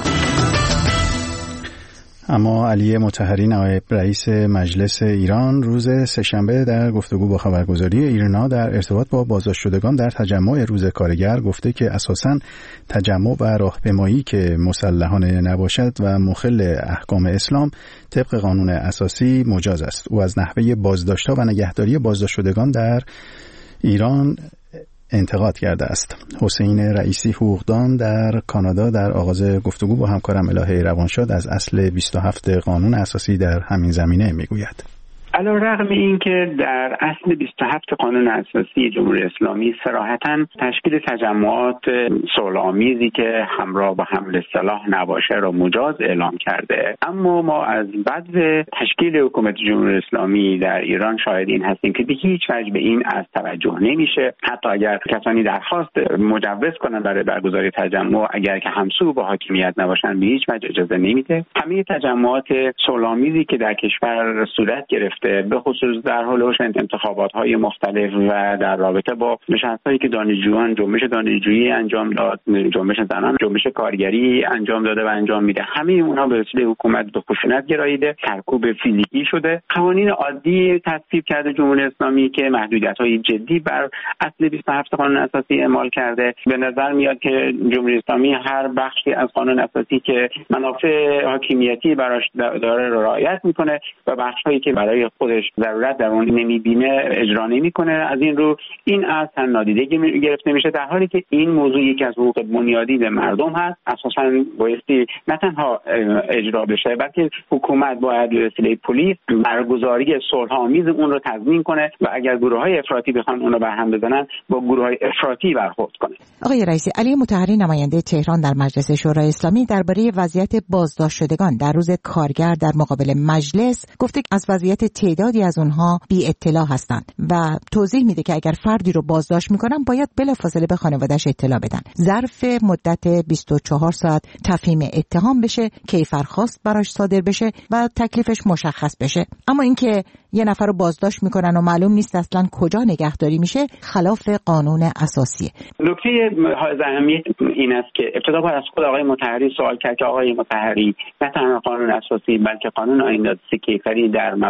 اما علی مطهری نایب رئیس مجلس ایران روز سه‌شنبه در گفتگو با خبرگزاری ایرنا در ارتباط با بازداشت شدگان در تجمع روز کارگر گفته که اساساً تجمع و راهپیمایی که مسلحانه نباشد و مخل احکام اسلام طبق قانون اساسی مجاز است. او از نحوه بازداشت‌ها و نگهداری بازداشت شدگان در ایران انتقاد کرده است. حسین رئیسی حقوقدان در کانادا در آغاز گفتگو با همکارم الهه روانشاد از اصل 27 قانون اساسی در همین زمینه میگوید. علی‌رغم اینکه در اصل 27 قانون اساسی جمهوری اسلامی صراحتاً تشکیل تجمعات صلح‌آمیزی که همراه با حمل سلاح نباشه را مجاز اعلام کرده، اما ما از بعد تشکیل حکومت جمهوری اسلامی در ایران شاهد این هستیم که به هیچ وجه به این از توجه نمیشه. حتی اگر کسانی درخواست مجوز کنند برای برگزاری تجمع، اگر که همسو با حاکمیت نباشند به هیچ وجه اجازه نمیده. همه تجمعات صلح‌آمیزی که در کشور صورت گرفته به خصوص در حال انتخابات‌های مختلف و در رابطه با نشست‌هایی که دانشجویان جنبش دانشجویی انجام داد، جنبش زنان، جنبش کارگری انجام داده و انجام میده، همه اونها به وسیله حکومت به خشونت گراییده، سرکوب فیزیکی شده. قوانین عادی تصویب کرده جمهوری اسلامی که محدودیت‌های جدی بر اصل 27 قانون اساسی اعمال کرده. به نظر میاد که جمهوری اسلامی هر بخشی از قانون اساسی که منافع حاکمیتی براش داره رعایت میکنه و بخش‌هایی که برای خودش ضرورت در اون نمیبینه اجرا نمیکنه. از این رو این اصلا نادیده گرفته میشه، در حالی که این موضوع یکی از حقوق بنیادی به مردم هست. اساسا بایستی نه تنها اجرا بشه بلکه حکومت باید به وسیله پلیس برگزاری صلح‌آمیز اون رو تضمین کنه و اگر گروه‌های افراطی بخوان اون رو برهم بزنن با گروه‌های افراطی برخورد کنه. آقای رئیسی، علی مطهری نماینده تهران در مجلس شورای اسلامی درباره وضعیت بازداشت شدگان در روز کارگر در مقابل مجلس گفته که از وضعیت تعدادی از اونها بی اطلاع هستند و توضیح میده که اگر فردی رو بازداشت میکنن باید بلافاصله به خانواده‌اش اطلاع بدن. ظرف مدت 24 ساعت تفهیم اتهام بشه، کیفرخواست براش صادر بشه و تکلیفش مشخص بشه. اما اینکه یه نفر رو بازداشت میکنن و معلوم نیست اصلا کجا نگهداری میشه خلاف قانون اساسیه. نکته حائز اهمیت این است که ابتدا باید از خود آقای مطهری سوال کرد که آقای مطهری نه تنها قانون اساسی بلکه قانون آیین دادرسی کیفری در مواد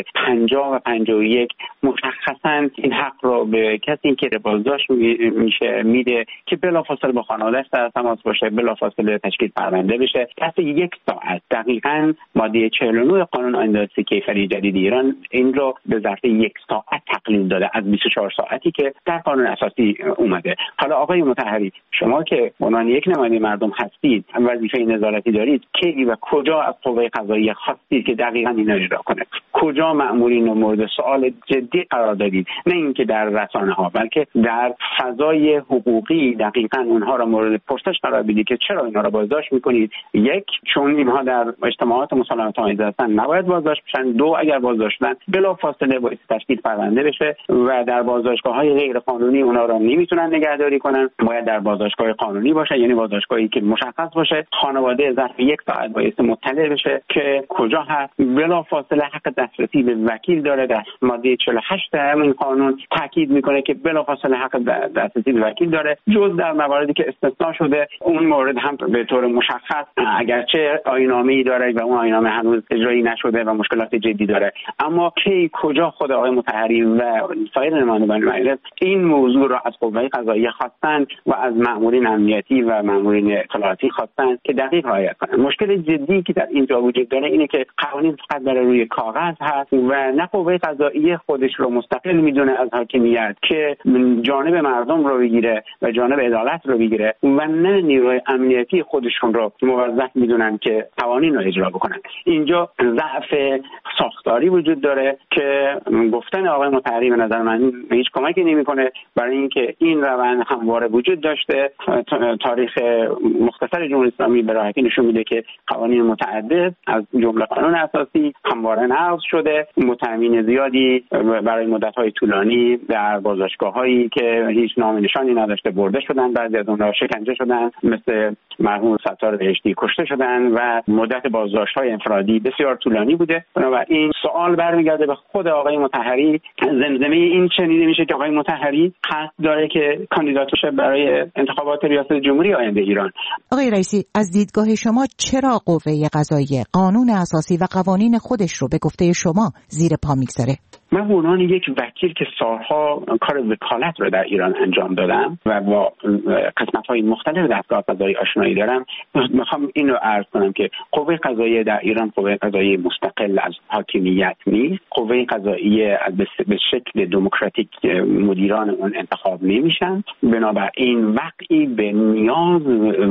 50 و 51 مشخصاً این حق را به کسی که بازداشت میشه میده که بلافاصله با خانواده‌اش در تماس باشه، بلافاصله تشکیل پرونده بشه. پس 1 ساعت دقیقاً ماده 49 قانون آیین کیفری جدید ایران این رو به ظرف 1 ساعت تقلیل داده از 24 ساعتی که در قانون اساسی اومده. حالا آقای مطهری، شما که عنوان یک نماینده مردم هستید، وظیفه نظارتی دارید، کی و کجا از قوه قضاییه خواستید که دقیقاً اینا اجرا کنه؟ کجا مأمورین رو مورد سوال جدی قرار دادید؟ نه اینکه در رسانه‌ها، بلکه در فضای حقوقی دقیقاً اونها را مورد پرسش قرار بدید که چرا اینا را بازداشت می‌کنید. 1 چون اینها در اجتماعات مسالمت آمیز هستن نباید بازداشت بشن. 2 اگر بازداشت شدن بلافاصله باید تشکیل پرونده بشه و در بازداشتگاه‌های غیر قانونی اونها را نمیتونن نگهداری کنن، باید در بازداشتگاه قانونی باشه، یعنی بازداشتگاهی که مشخص باشه. خانواده ظرف 1 ساعت باید مطلع بشه که کجا هست. بلافاصله حق دسترسی به وکیل داره. در ماده 48 همین قانون تاکید میکنه که بلافاصله حق دسترسی به وکیل داره، جز در مواردی که استثناء شده. اون مورد هم به طور مشخص اگرچه آیین‌نامه‌ای داره و اون آیین‌نامه هنوز اجرایی نشده و مشکلات جدی داره، اما کی کجا خود آقای مطهری و سایر نمایندگان مجلس این موضوع را از قوه قضاییه خواستن و از مأمورین امنیتی و مأمورین اطلاعاتی خواستن که دقیق رعایت کنن. مشکل جدی که در اینجا وجود داره اینه که قوانین فقط برای روی کاغذ هست و نه قوه قضاییه خودش رو مستقل میدونه از حاکمیت که جانب مردم رو بگیره و جانب عدالت رو بگیره و نه نیروی امنیتی خودشون رو موظف میدونن که قوانین رو اجرا بکنن. اینجا ضعف ساختاری وجود داره که گفتن آقای مطهری به نظر من هیچ کمکی نمیکنه برای اینکه این روند همواره وجود داشته. تاریخ مختصر جمهوری اسلامی به راحتی نشون میده که قوانین متعدد از جمله قانون اساسی همواره نقض شده. متهمین زیادی برای مدت‌های طولانی در بازداشتگاه‌هایی که هیچ نام نشانی نداشته برده شدن، بعضی از اونها شکنجه شدن، مثل مرحوم ستار بهشتی کشته شدن و مدت بازداشت‌های انفرادی بسیار طولانی بوده. بنابراین سوال برمیگرده به خود آقای مطهری. زمزمه این شنیده میشه که آقای مطهری قصد داره که کاندیدات شه برای انتخابات ریاست جمهوری آینده ایران. آقای رئیسی، از دیدگاه شما چرا قوه قضاییه قانون اساسی و قوانین خودش رو به گفته شما زیر پا میگذاره؟ من به عنوان یک وکیل که سالها کار وکالت رو در ایران انجام دادم و با قسمت‌های مختلف دستگاه قضایی آشنایی دارم، میخوام این رو عرض کنم که قوه قضاییه در ایران قوه قضاییه مستقل از حاکمیت نیست. قوه قضاییه به شکل دموکراتیک مدیران اون انتخاب نمیشن. بنابراین وقعی به نیاز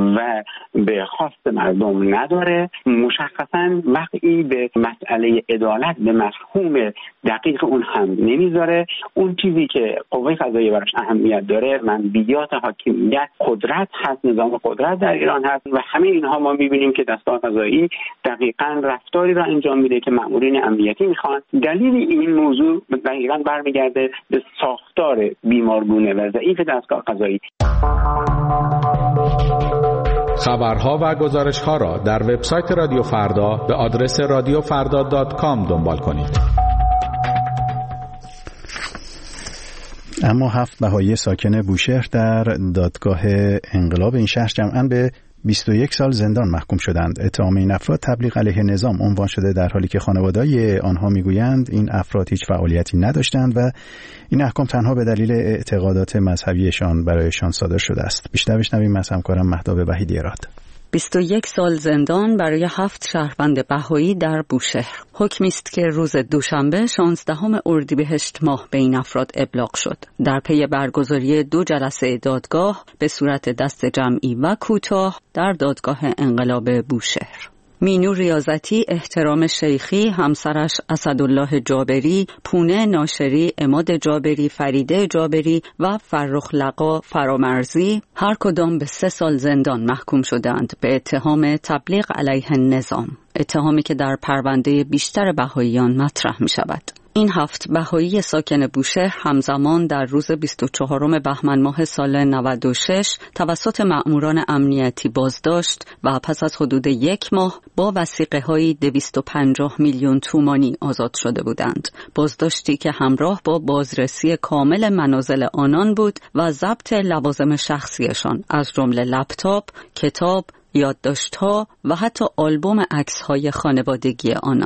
و به خواست مردم نداره. مشخصاً وقعی به مسئله عدالت به مفهوم دقیق اون هم نمیذاره. اون چیزی که قوه قضاییه براش اهمیت داره منبیات حاکمیت، قدرت هست، نظام قدرت در ایران هست و همه اینها ما میبینیم که دستگاه قضایی دقیقاً رفتاری را انجام میده که مأمورین امنیتی میخوان. دلیل این موضوع دقیقاً برمیگرده به ساختار بیمارگونه و ضعیف دستگاه قضایی. خبرها و گزارش‌ها را در وبسایت رادیو فردا به آدرس radiofarda.com دنبال کنید. اما 7 بهایی ساکن بوشهر در دادگاه انقلاب این شهر جمعاً به 21 سال زندان محکوم شدند. اتهام این افراد تبلیغ علیه نظام عنوان شده، در حالی که خانواده‌های آنها میگویند این افراد هیچ فعالیتی نداشتند و این احکام تنها به دلیل اعتقادات مذهبیشان برایشان صادر شده است. بیشتر بشنویم از همکارم مهتاب وحیدی اراد. 21 سال زندان برای 7 شهروند بهایی در بوشهر. حکمی است که روز دوشنبه 16 اردیبهشت ماه به این افراد ابلاغ شد. در پی برگزاری 2 جلسه دادگاه به صورت دست جمعی و کوتاه در دادگاه انقلاب بوشهر. مینو ریاضتی، احترام شیخی، همسرش اسدالله جابری، پونه ناشری، عماد جابری، فریده جابری و فرخ لقا فرامرزی هر کدام به 3 سال زندان محکوم شدند به اتهام تبلیغ علیه نظام، اتهامی که در پرونده بیشتر بهاییان مطرح می شود. این 7 بهایی ساکن بوشهر همزمان در روز 24 بهمن ماه سال 96 توسط مأموران امنیتی بازداشت و پس از حدود 1 ماه با وثیقه‌های 250 میلیون تومانی آزاد شده بودند. بازداشتی که همراه با بازرسی کامل منازل آنان بود و ضبط لوازم شخصیشان از جمله لپتاپ، کتاب، یادداشت‌ها و حتی آلبوم عکس‌های خانوادگی آنان.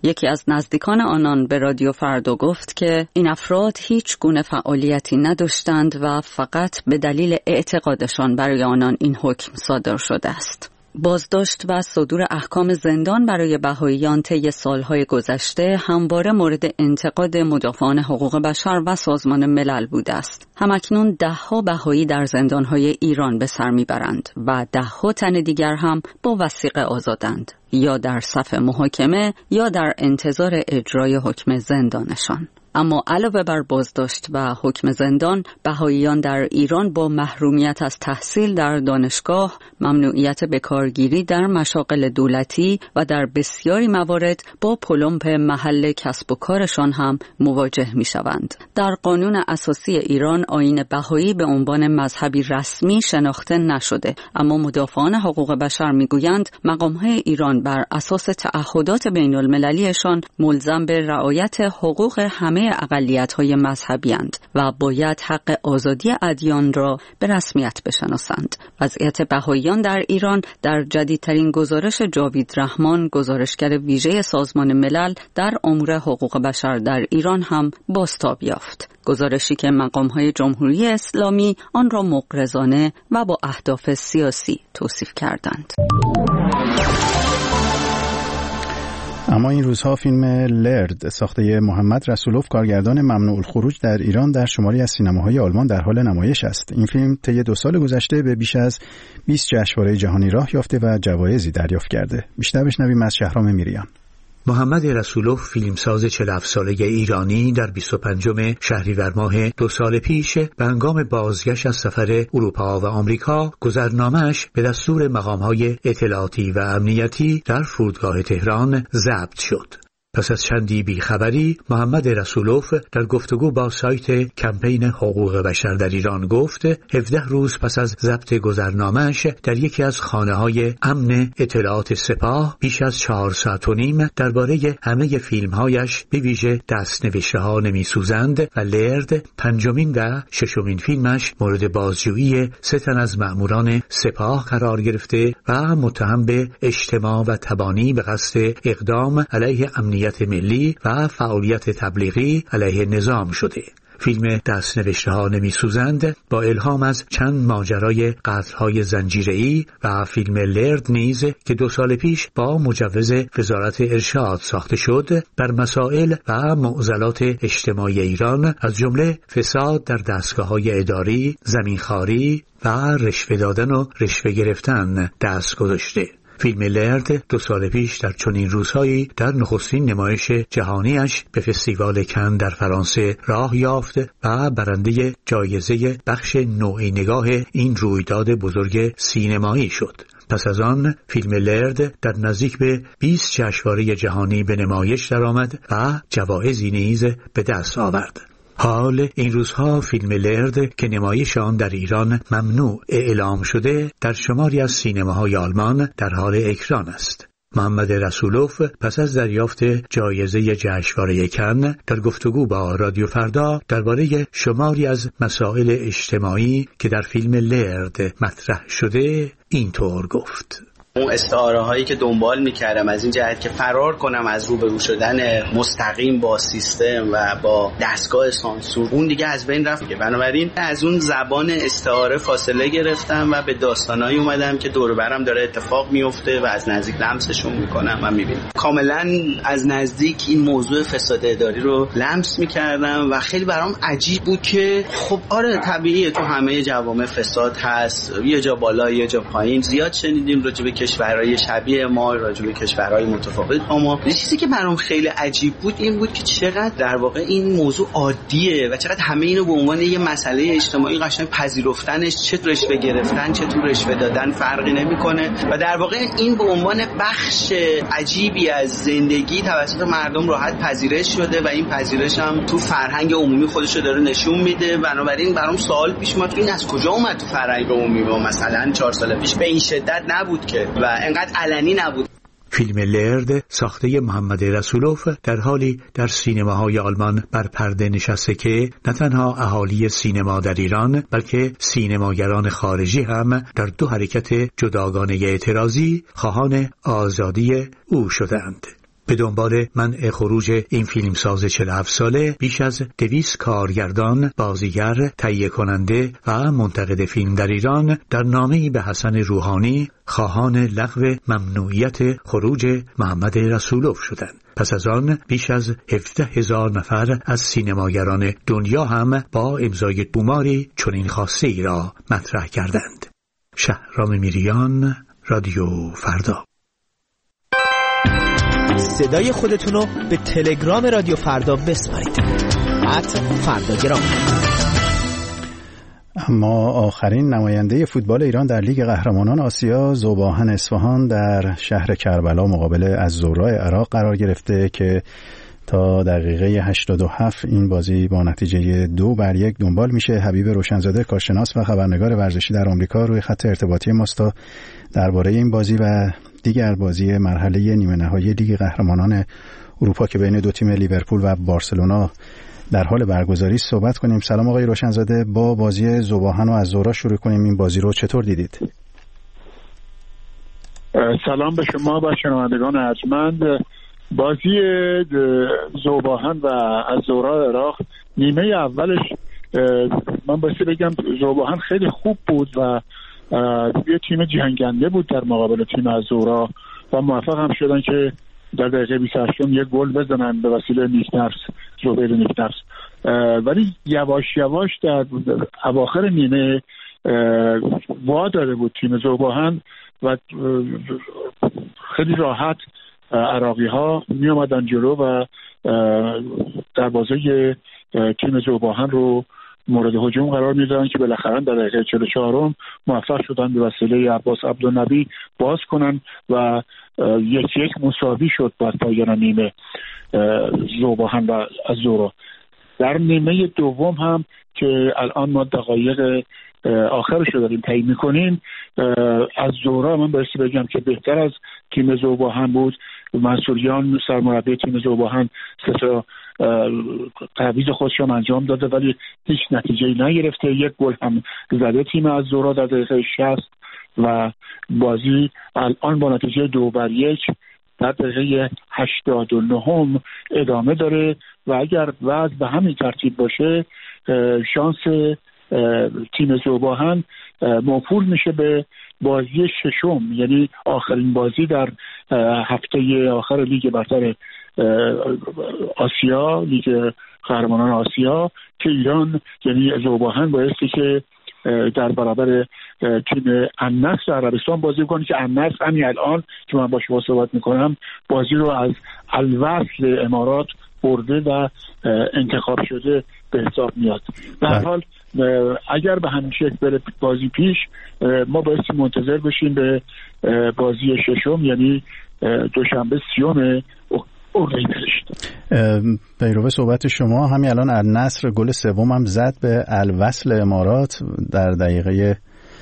یکی از نزدیکان آنان به رادیو فردا گفت که این افراد هیچ گونه فعالیتی نداشتند و فقط به دلیل اعتقادشان برای آنان این حکم صادر شده است. بازداشت و صدور احکام زندان برای بهائیان طی سالهای گذشته همواره مورد انتقاد مدافعان حقوق بشر و سازمان ملل بوده است. همکنون ده‌ها بهایی در زندانهای ایران به سر میبرند و ده‌ها تن دیگر هم با وثیقه آزادند، یا در صف محاکمه یا در انتظار اجرای حکم زندانشان. اما علاوه بر بازداشت و حکم زندان، بهائیان در ایران با محرومیت از تحصیل در دانشگاه، ممنوعیت بکارگیری در مشاغل دولتی و در بسیاری موارد با پلمپ محل کسب و کارشان هم مواجه می شوند. در قانون اساسی ایران آیین بهایی به عنوان مذهبی رسمی شناخته نشده، اما مدافعان حقوق بشر می گویند مقامهای ایران بر اساس تعهدات بین المللیشان ملزم به رعایت حقوق همه اقلیت‌های مذهبی اند و باید حق آزادی ادیان را به رسمیت بشناسند. وضعیت بهائیان در ایران در جدیدترین گزارش جاوید رحمان، گزارشگر ویژه سازمان ملل در امور حقوق بشر در ایران هم بازتاب یافت. گزارشی که مقام‌های جمهوری اسلامی آن را مغرضانه و با اهداف سیاسی توصیف کردند. اما این روزها فیلم لرد ساخته محمد رسولوف کارگردان ممنوع الخروج در ایران در شماری از سینماهای آلمان در حال نمایش است. این فیلم طی 2 سال گذشته به بیش از 20 جشنواره جهانی راه یافته و جوایزی دریافت کرده. بیشتر بشنویم از شهرام میریان. محمد رسولوف فیلمساز 47 ساله ایرانی در 25 شهریور ماه 2 سال پیش به هنگام بازگشت از سفر اروپا و آمریکا گذرنامه‌اش به دستور مقام‌های اطلاعاتی و امنیتی در فرودگاه تهران ضبط شد. پس از چندی بیخبری، محمد رسولوف در گفتگو با سایت کمپین حقوق بشر در ایران گفت 17 روز پس از ضبط گذرنامه‌اش در یکی از خانه‌های امن اطلاعات سپاه بیش از 4 ساعت و نیم درباره همه فیلم‌هایش به ویژه دست‌نوشته‌ها نمی‌سوزند و لرد 5مین و 6مین فیلمش مورد بازجویی 3 تن از مأموران سپاه قرار گرفته و متهم به اجتماع و تبانی به قصد اقدام علیه امنیت ملی و فعالیت تبلیغی علیه نظام شده. فیلم دست‌نوشته‌ها نمی‌سوزند با الهام از چند ماجرای قتل‌های زنجیره‌ای و فیلم لرد نیز که 2 سال پیش با مجوز وزارت ارشاد ساخته شد بر مسائل و معضلات اجتماعی ایران از جمله فساد در دستگاه‌های اداری، زمینخواری و رشوه دادن و رشوه گرفتن دست گذاشته. فیلم لرد 2 سال پیش در چنین روزهایی در نخستین نمایش جهانیش به فستیوال کن در فرانسه راه یافت و برنده جایزه بخش نوعی نگاه این رویداد بزرگ سینمایی شد. پس از آن فیلم لرد در نزدیک به 20 جشنواره جهانی به نمایش درآمد و جوایزی نیز به دست آورد. حال این روزها فیلم لرد که نمایش آن در ایران ممنوع اعلام شده در شماری از سینماهای آلمان در حال اکران است. محمد رسولوف پس از دریافت جایزه جشنواره کن در گفتگو با رادیو فردا درباره شماری از مسائل اجتماعی که در فیلم لرد مطرح شده اینطور گفت: اون استعاره هایی که دنبال میکردم از این جهت که فرار کنم از روبرو شدن مستقیم با سیستم و با دستگاه سانسور، اون دیگه از بین رفت. بنابراین از اون زبان استعاره فاصله گرفتم و به داستانایی اومدم که دور و برم داره اتفاق میفته و از نزدیک لمسشون میکنم و میبینم. کاملا از نزدیک این موضوع فساد اداری رو لمس میکردم و خیلی برام عجیب بود که خب آره طبیعیه تو همه جوامع فساد هست، یه جا بالا یه جا پایین. زیاد شنیدیم راجع به کشورهای شبیه ما، راجع به کشورهای متفاوت ما. چیزی که برام خیلی عجیب بود این بود که چقدر در واقع این موضوع عادیه و چقدر همه اینو به عنوان یه مسئله اجتماعی قشنگ پذیرفتنش، چه رشوه گرفتن چه تو رشوه دادن فرقی نمیکنه و در واقع این به عنوان بخش عجیبی از زندگی توسط مردم راحت پذیرش شده و این پذیرش هم تو فرهنگ عمومی خودشو داره نشون میده. بنابراین برام سوال پیش اومد این از کجا اومد تو فرهنگ عمومی و مثلا 4 سال پیش به این شدت نبود که و انقدر علنی نبود. فیلم لرد ساخته محمد رسولوف در حالی در سینماهای آلمان بر پرده نشسته که نه تنها اهالی سینما در ایران بلکه سینماگران خارجی هم در 2 حرکت جداگانه اعتراضی خواهان آزادی او شدند. به دنبال منع خروج این فیلمساز 47 ساله بیش از 200 کارگردان، بازیگر، تهیه کننده و منتقد فیلم در ایران در نامه‌ای به حسن روحانی خواهان لغو ممنوعیت خروج محمد رسولوف شدند. پس از آن بیش از 17,000 نفر از سینماگران دنیا هم با امضای بوماری چنین خواسته ای را مطرح کردند. شهرام میریان، رادیو فردا. صدای خودتونو به تلگرام رادیو فردا بسپارید. @فرداگرام. اما آخرین نماینده فوتبال ایران در لیگ قهرمانان آسیا، ذوباهن اصفهان، در شهر کربلا مقابل الزهراء عراق قرار گرفته که تا دقیقه 87 این بازی با نتیجه 2-1 دنبال میشه. حبیب روشنزاده، کارشناس و خبرنگار ورزشی در آمریکا، روی خط ارتباطی ماست تا درباره این بازی و دیگر بازی مرحله نیمه نهایی لیگ قهرمانان اروپا که بین دو تیم لیورپول و بارسلونا در حال برگزاری صحبت کنیم. سلام آقای روشنزاده، با بازی ذوباهن و الزهراء شروع کنیم. این بازی رو چطور دیدید؟ سلام به شما و شنوندگان ارجمند. بازی ذوباهن و الزهراء عراق نیمه اولش من باید بگم ذوباهن خیلی خوب بود و یه تیم جنگنده بود در مقابل تیم الزهراء و موفق هم شدن که در دقیقه 28 یک گل بزنن به وسیله نیکنفس، زبیر نیکنفس. ولی یواش یواش در اواخر نیمه واداره بود تیم ذوباهن و خیلی راحت عراقی ها می اومدن جلو و دروازه تیم ذوباهن رو مورد هجوم قرار میدادن که بالاخره در دقیقه 44 موفق شدن به وسیله عباس عبدالنبی باز کنن و 1-1 مساوی شد بعد پایان نیمه ذوباهن و الزهراء. در نیمه دوم هم که الان ما دقایق آخرش رو داریم تعیین میکنیم، الزهراء من باید بگم که بهتر از تیم ذوباهن بود. منصوریان سرمربی تیم ذوباهن 3 تعویض خودش رو انجام داده ولی هیچ نتیجه‌ای نگرفته. 1 گل هم زده تیم الزهراء در دقیقه 60 و بازی الان با نتیجه 2-1 در دقیقه 89 ادامه داره و اگر وضع به همین ترتیب باشه شانس تیم ذوباهن موکول میشه به بازی ششم، یعنی آخرین بازی در هفته آخر لیگ برتر آسیا، لیگ قهرمانان آسیا که ایران یعنی ذوباهن بایستی که در برابر تیم النصر عربستان بازی کنه که النصر همین الان که من با شما صحبت میکنم بازی رو از الوصل امارات برده و انتخاب شده به حساب میاد. در حال اگر به همین شکل بره بازی پیش ما باید منتظر بشیم به بازی ششم، یعنی دوشنبه 30 اردیبهشت. پیرو صحبت شما همین الان النصر گل سوم هم زد به الوصل امارات در دقیقه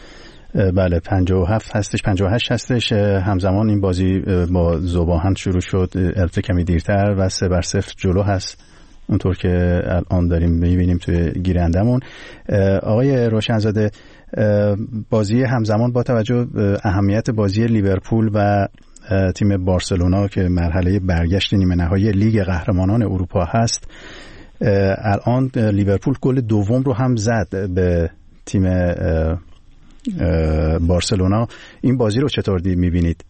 57 هستش 58 هستش. همزمان این بازی با ذوباهن شروع شد، البته کمی دیرتر و 3-0 جلو هست اونطور که الان داریم می‌بینیم توی گیرندمون. آقای روشنزاده، بازی همزمان با توجه اهمیت بازی لیورپول و تیم بارسلونا که مرحله برگشت نیمه نهایی لیگ قهرمانان اروپا هست، الان لیورپول گل دوم رو هم زد به تیم بارسلونا. این بازی رو چطور می‌بینید؟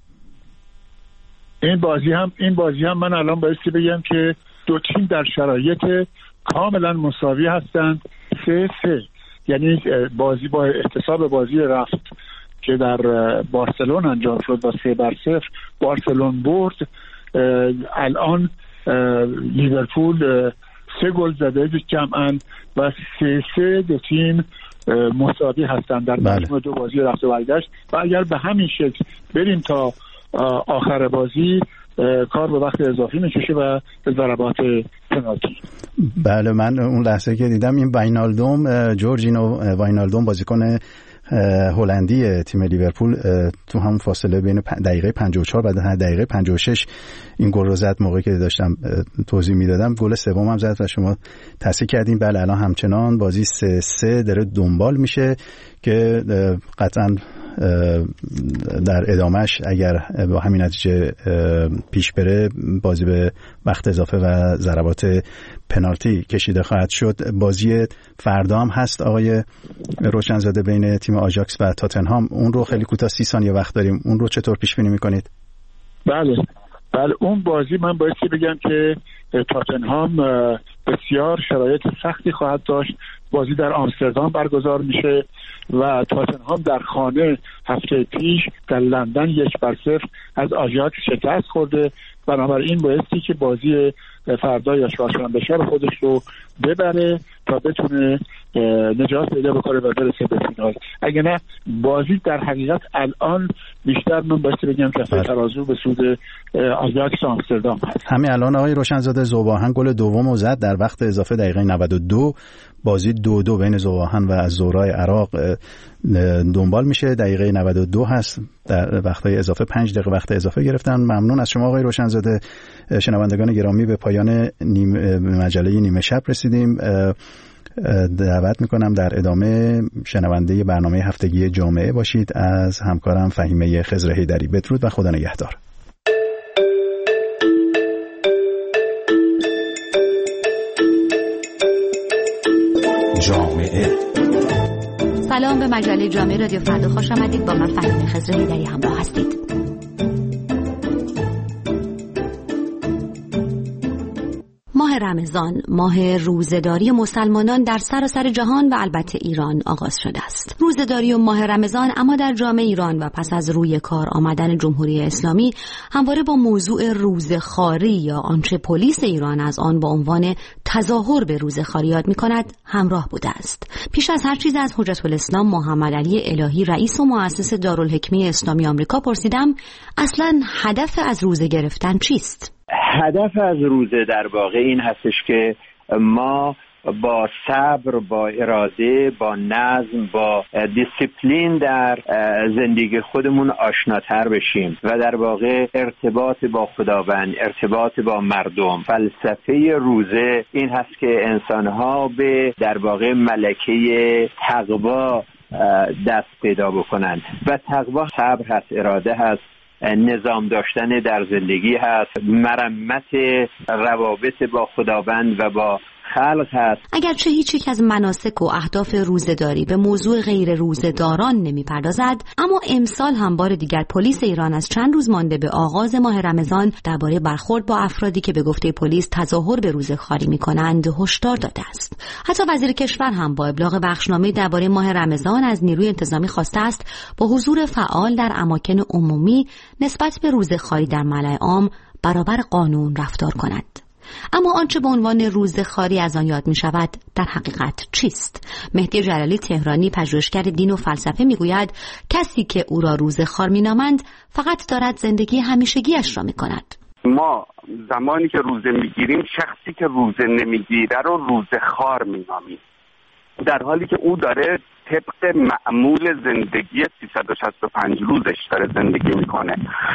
این بازی هم من الان بایستی بگم که دو تیم در شرایط کاملا مساوی هستند. 3-3 یعنی بازی با احتساب بازی رفت که در بارسلون انجام شد و 3-0 بارسلون برد. الان لیورپول 3 گل زده جمعاً و 3-3 دو تیم مساوی هستند در مجموع دو بازی رفت و برگشت و اگر به همین شکل بریم تا آخر بازی کار به وقت اضافی میکشه و به ضربات پنالتی. بله، من اون لحظه که دیدم این واینالدوم، جورجینو واینالدوم بازیکن هلندی تیم لیورپول تو همون فاصله بین دقیقه 54 و دقیقه 56 این گل رو زد. موقعی که داشتم توضیح میدادم گل سوم هم زد و شما تصحیح کردین. بله، الان همچنان بازی 3-3 داره دنبال میشه که قطعا در ادامهش اگر با همین نتیجه پیش بره بازی به وقت اضافه و ضربات پنالتی کشیده خواهد شد. بازی فردا هم هست آقای روشنزاده بین تیم آژاکس و تاتنهام. اون رو خیلی کوتاه 30 ثانیه وقت داریم، اون رو چطور پیش بینی میکنید؟ بله اون بازی من بایستی بگم که تاتنهام بسیار شرایط سختی خواهد داشت. بازی در آمستردام برگزار میشه و تاتنهام در خانه هفته پیش در لندن 1-0 از آژاکس شکست خورده. بنابراین بایستی که بازی فردا یا چهارشنبه شب خودش رو ببره تا بتونه نجات پیدا بکنه و برسه به فینال. اگه نه بازی در حقیقت الان بیشتر من بایستی بگم کفه ترازو به سود آژاکس آمستردام هست. همین الان آقای روشنزاده ذوباهن گل دومو زد در وقت اضافه دقیقه 92. بازی 2-2 بین ذوباهن و زورای عراق دنبال میشه. دقیقه 92 هست، در وقت‌های اضافه 5 دقیقه وقت اضافه گرفتن. ممنون از شما آقای روشنزاده. شنوندگان گرامی به پایان مجله نیمه شب رسیدیم. دعوت میکنم در ادامه شنونده برنامه هفتگی جامعه باشید از همکارم فهیمه خضر حیدری. بدرود و خدا نگهدار. جامعه. سلام به مجله جامعه رادیو فردا، خوش آمدید. با من فهیمه خضر حیدری همراه هستید. ماه رمضان، ماه روزه‌داری مسلمانان در سراسر جهان و البته ایران آغاز شده است. روزه‌داری و ماه رمضان اما در جامعه ایران و پس از روی کار آمدن جمهوری اسلامی همواره با موضوع روزه‌خواری یا آنچه پلیس ایران از آن با عنوان تظاهر به روزه‌خواری یاد می‌کند همراه بوده است. پیش از هر چیز از حجت الاسلام محمد علی الهی رئیس و مؤسس دارالحکمه اسلامی آمریکا پرسیدم اصلاً هدف از روزه گرفتن چیست؟ هدف از روزه در واقع این هستش که ما با صبر، با اراده، با نظم، با دیسیپلین در زندگی خودمون آشناتر بشیم و در واقع ارتباط با خداوند، ارتباط با مردم. فلسفه روزه این هست که انسانها به در واقع ملکه تقوا دست پیدا بکنند و تقوا صبر هست، اراده هست، نظام داشتن در زندگی هست، مرمت روابط با خداوند و با خلق هست. اگرچه هیچ یک از مناسک و اهداف روزه‌داری به موضوع غیر روزه‌داران نمی‌پردازد، اما امسال هم بار دیگر پلیس ایران از چند روز مانده به آغاز ماه رمضان درباره برخورد با افرادی که به گفته پلیس تظاهر به روزه‌خواری می‌کنند هشدار داده است. حتی وزیر کشور هم با ابلاغ بخشنامه درباره ماه رمضان از نیروی انتظامی خواسته است با حضور فعال در اماکن عمومی نسبت به روزه‌خواری در ملأ عام برابر قانون رفتار کند. اما آنچه به عنوان روزه‌خواری از آن یاد می شود در حقیقت چیست؟ مهدی جلالی تهرانی پژوهشگر دین و فلسفه می گوید کسی که او را روزه‌خوار می نامند فقط دارد زندگی همیشگیش را می کند. ما زمانی که روزه می گیریم شخصی که روزه نمی گیره رو روزه‌خوار می نامیم، در حالی که او داره طبق معمول زندگی 365 روزش داره زندگی میکنه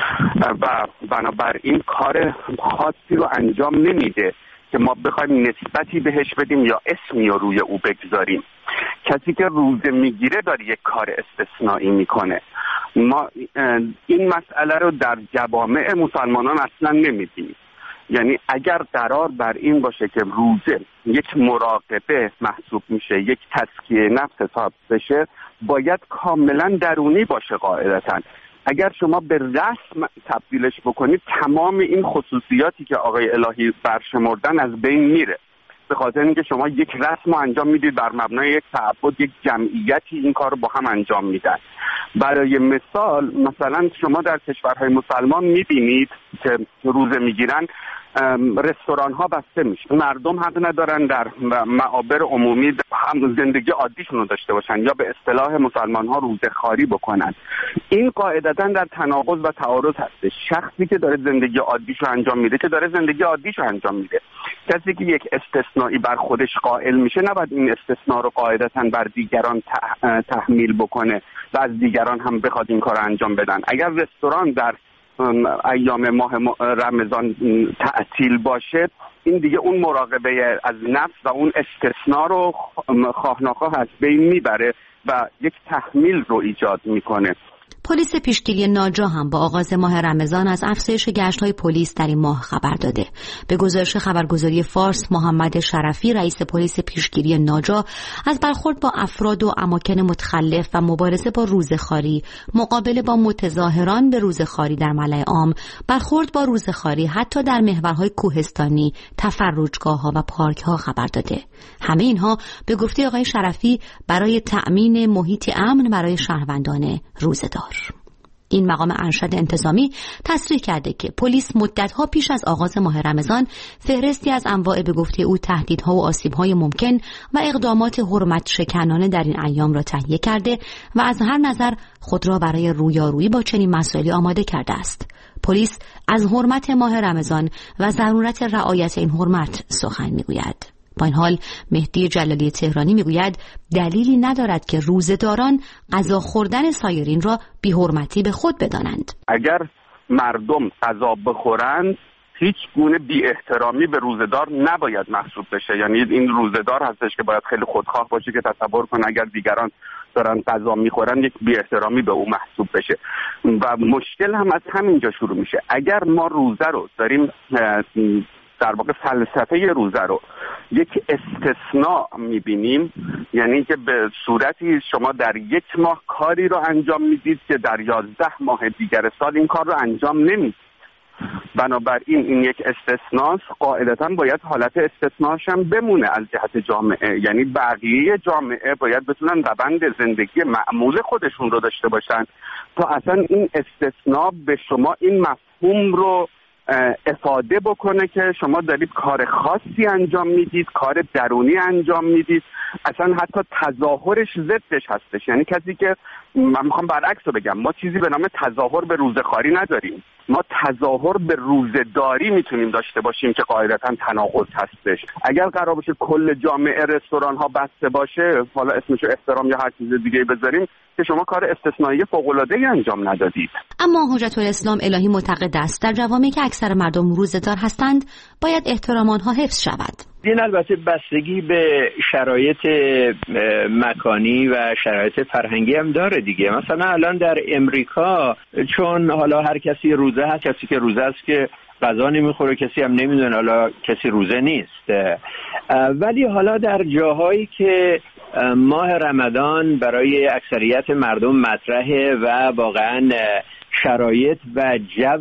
و بنابراین کار خاصی رو انجام نمیده که ما بخوایم نسبتی بهش بدیم یا اسمی رو روی او بگذاریم. کسی که روزه میگیره داره یک کار استثنایی میکنه. ما این مسئله رو در جوامع مسلمانان اصلا نمیبینیم. یعنی اگر قرار بر این باشه که روزه یک مراقبه محسوب میشه، یک تزکیه نفس حساب بشه، باید کاملا درونی باشه قاعدتاً. اگر شما به رسم تبدیلش بکنید تمام این خصوصیاتی که آقای الهی برشمردن از بین میره، به خاطر اینکه شما یک رسم رو انجام میدید بر مبنای یک تعبد، یک جمعیتی این کار رو با هم انجام میدن. برای مثلا شما در کشورهای مسلمان میبینید که روزه میگیرن رستوران ها بسته میشه، مردم حق ندارن در معابر عمومی هم زندگی عادیشون رو داشته باشن یا به اصطلاح مسلمان ها روزه خواری بکنن. این قاعدتا در تناقض و تعارض هست. شخصی که داره زندگی عادیشو انجام میده که داره زندگی عادیشو انجام میده، کسی که یک استثنایی بر خودش قائل میشه نباید این استثناء رو قاعدتا بر دیگران تحمیل بکنه و از دیگران هم بخواد این کار انجام بدن. اگر رستوران در ایام ماه رمضان تعطیل باشه، این دیگه اون مراقبه از نفس و اون استثناء رو خواه ناخواه از بین میبره و یک تحمیل رو ایجاد میکنه. پلیس پیشگیری ناجا هم با آغاز ماه رمضان از افزایش گشت‌های پلیس در این ماه خبر داده. به گزارش خبرگزاری فارس، محمد شرفی رئیس پلیس پیشگیری ناجا از برخورد با افراد و اماکن متخلف و مبارزه با روزخواری، مقابله با متظاهران به روزخواری در ملأ عام، برخورد با روزخواری حتی در محورهای کوهستانی، تفرجگاه‌ها و پارک‌ها خبر داده. همه اینها به گفته آقای شرفی برای تأمین محیط امن برای شهروندان روزدار. این مقام ارشد انتظامی تصریح کرده که پلیس مدت‌ها پیش از آغاز ماه رمضان فهرستی از انواع به گفته او تهدیدها و آسیب‌های ممکن و اقدامات حرمت شکنانه در این ایام را تهیه کرده و از هر نظر خود را برای رویارویی با چنین مسائلی آماده کرده است. پلیس از حرمت ماه رمضان و ضرورت رعایت این حرمت سخن می‌گوید. با این حال مهدی جلالی تهرانی میگوید دلیلی ندارد که روزه‌داران غذا خوردن سایرین را بی‌حرمتی به خود بدانند. اگر مردم غذا بخورند هیچ گونه بی احترامی به روزه‌دار نباید محسوب بشه. یعنی این روزه‌دار هستش که باید خیلی خودخواه باشه که تصور کنه اگر دیگران دارن غذا میخورن یک بی احترامی به او محسوب بشه و مشکل هم از همینجا شروع میشه. اگر ما روزه رو داریم در واقع فلسفه روزه رو یک استثناء میبینیم، یعنی که به صورتی شما در یک ماه کاری رو انجام میدید که در 11 ماه دیگر سال این کار رو انجام نمیدید. بنابراین این یک استثناست، قاعدتا باید حالت استثناش هم بمونه از جهت جامعه، یعنی بقیه جامعه باید بتونن روند زندگی معمول خودشون رو داشته باشن تا اصلا این استثناء به شما این مفهوم رو افاده بکنه که شما دارید کار خاصی انجام میدید، کار درونی انجام میدید، اصلا حتی تظاهرش ضدش هستش. یعنی کسی که من میخوام برعکس رو بگم، ما چیزی به نام تظاهر به روزخواری نداریم، ما تظاهر به روزه‌داری میتونیم داشته باشیم که قاعدتا تناقض هستش. اگر قرار باشه کل جامعه رستوران ها بسته باشه، حالا اسمشو احترام یا هر چیز دیگه بذاریم، که شما کار استثنایی فوق‌العاده‌ای انجام ندادید. اما حجت الاسلام الهی معتقد است در جوامعی که اکثر مردم روزه‌دار هستند باید احترام آنها حفظ شود. این البته بستگی به شرایط مکانی و شرایط فرهنگی هم داره دیگه. مثلا الان در امریکا چون حالا هر کسی روزه هست، کسی که روزه است که غذا نمیخوره، کسی هم نمیدونه حالا کسی روزه نیست. ولی حالا در جاهایی که ماه رمضان برای اکثریت مردم مطرحه و واقعا شرایط و جو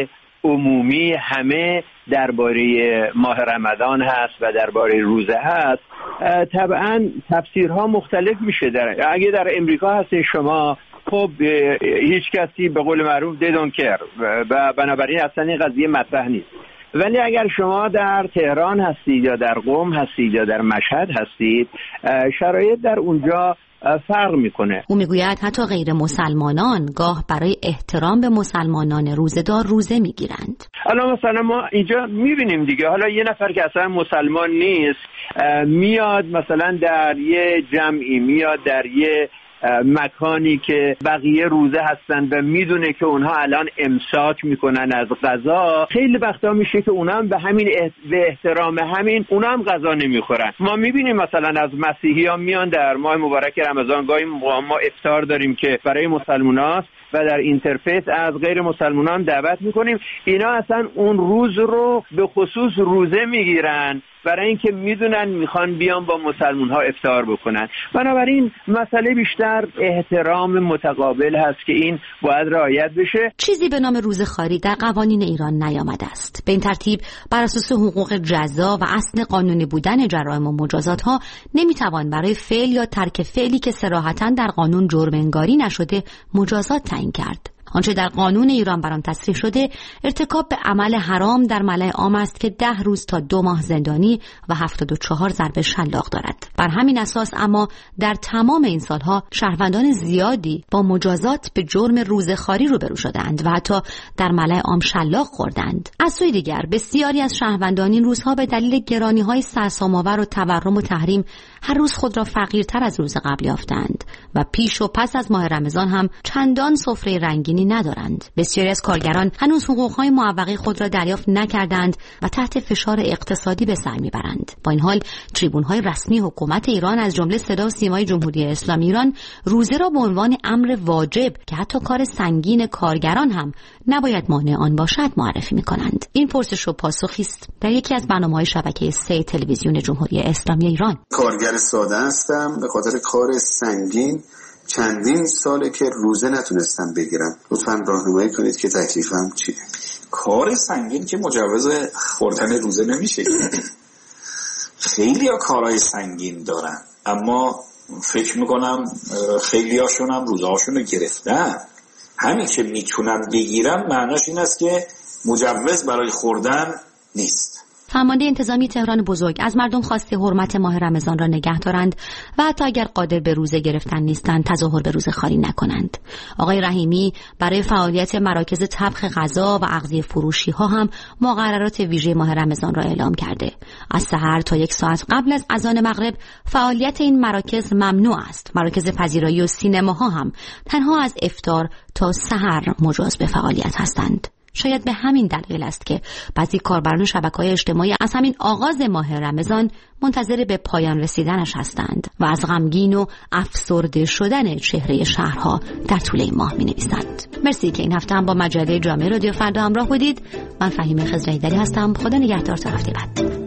عمومی همه درباره ماه رمضان هست و درباره روزه هست، طبعا تفسیرها مختلف میشه. اگه در امریکا هستین شما، خب هیچ کسی به قول معروف they don't care و بنابراین اصلا این قضیه مطرح نیست. ولی اگر شما در تهران هستید یا در قم هستید یا در مشهد هستید، شرایط در اونجا فرق میکنه. او میگوید حتی غیر مسلمانان گاه برای احترام به مسلمانان روزه‌دار روزه میگیرند. حالا مثلا ما اینجا میبینیم دیگه، حالا یه نفر که اصلا مسلمان نیست میاد مثلا در یه جمعی، میاد در یه مکانی که بقیه روزه هستن و میدونه که اونها الان امساک میکنن از غذا، خیلی وقتا میشه که اونها هم به احترام همین اونها هم غذا نمیخورن. ما میبینیم مثلا از مسیحی ها میان در ماه مبارک رمضان، گاهی ما افطار داریم که برای مسلماناست و در اینترفیس از غیر مسلمانان دعوت میکنیم، اینا اصلا اون روز رو به خصوص روزه میگیرن برای اینکه میدونن میخوان بیان با مسلمان ها افطار بکنن. بنابراین مسئله بیشتر احترام متقابل هست که این باید رعایت بشه. چیزی به نام روزخواری در قوانین ایران نیامده است. به این ترتیب بر اساس حقوق جزا و اصل قانونی بودن جرایم و مجازات ها نمیتوان برای فعل یا ترک فعلی که صراحتاً در قانون جرم انگاری نشده مجازات تعیین کرد. آنچه در قانون ایران بر آن تصریح شده ارتکاب به عمل حرام در ملأ عام است که 10 روز تا 2 ماه زندانی و 74 ضرب شلاق دارد. بر همین اساس اما در تمام این سالها شهروندان زیادی با مجازات به جرم روزخواری روبرو شدند و حتی در ملأ عام شلاق خوردند. از سوی دیگر بسیاری از شهروندان این روزها به دلیل گرانی‌های سرسام‌آور و تورم و تحریم هر روز خود را فقیرتر از روز قبل یافتند و پیش و پس از ماه رمضان هم چندان سفره رنگینی ندارند. بسیاری از کارگران هنوز حقوقهای معوقه خود را دریافت نکردند و تحت فشار اقتصادی به سر میبرند. با این حال تریبون‌های رسمی حکومت ایران از جمله صدا و سیمای جمهوری اسلامی ایران روزه را به عنوان امر واجب که حتی کار سنگین کارگران هم نباید مانع آن باشد معرفی می‌کنند. این پرسش و پاسخی است در یکی از برنامه‌های شبکه 3 تلویزیون جمهوری اسلامی ایران. کارگر ساده هستم، به خاطر کار سنگین چندین ساله که روزه نتونستم بگیرم. لطفاً راهنمایی کنید که تکلیفم چیه؟ کار سنگین که مجوز خوردن روزه نمیشه. خیلی ها کارهای سنگین دارن، اما فکر میکنم خیلی هاشون هم روزه هاشون رو گرفتن. همین که میتونم بگیرم معناش این است که مجوز برای خوردن نیست. فرمانده انتظامی تهران بزرگ از مردم خواسته حرمت ماه رمضان را نگه دارند و حتی اگر قادر به روزه گرفتن نیستند تظاهر به روزه خواری نکنند. آقای رحیمی برای فعالیت مراکز طبخ غذا و اغذیه فروشی ها هم مقررات ویژه ماه رمضان را اعلام کرده. از سحر تا 1 ساعت قبل از اذان مغرب فعالیت این مراکز ممنوع است. مراکز پذیرایی و سینماها هم تنها از افطار تا سحر مجاز به فعالیت هستند. شاید به همین دلیل است که بعضی کاربران شبکه‌های اجتماعی از همین آغاز ماه رمضان منتظر به پایان رسیدنش هستند و از غمگین و افسرده شدن چهره شهرها در طول این ماه می‌نویسند. مرسی که این هفته هم با مجله جامعه رادیو فردا همراه بودید. من فهیمه خضرایی‌دری هستم. خدا نگهدار تا هفته بعد.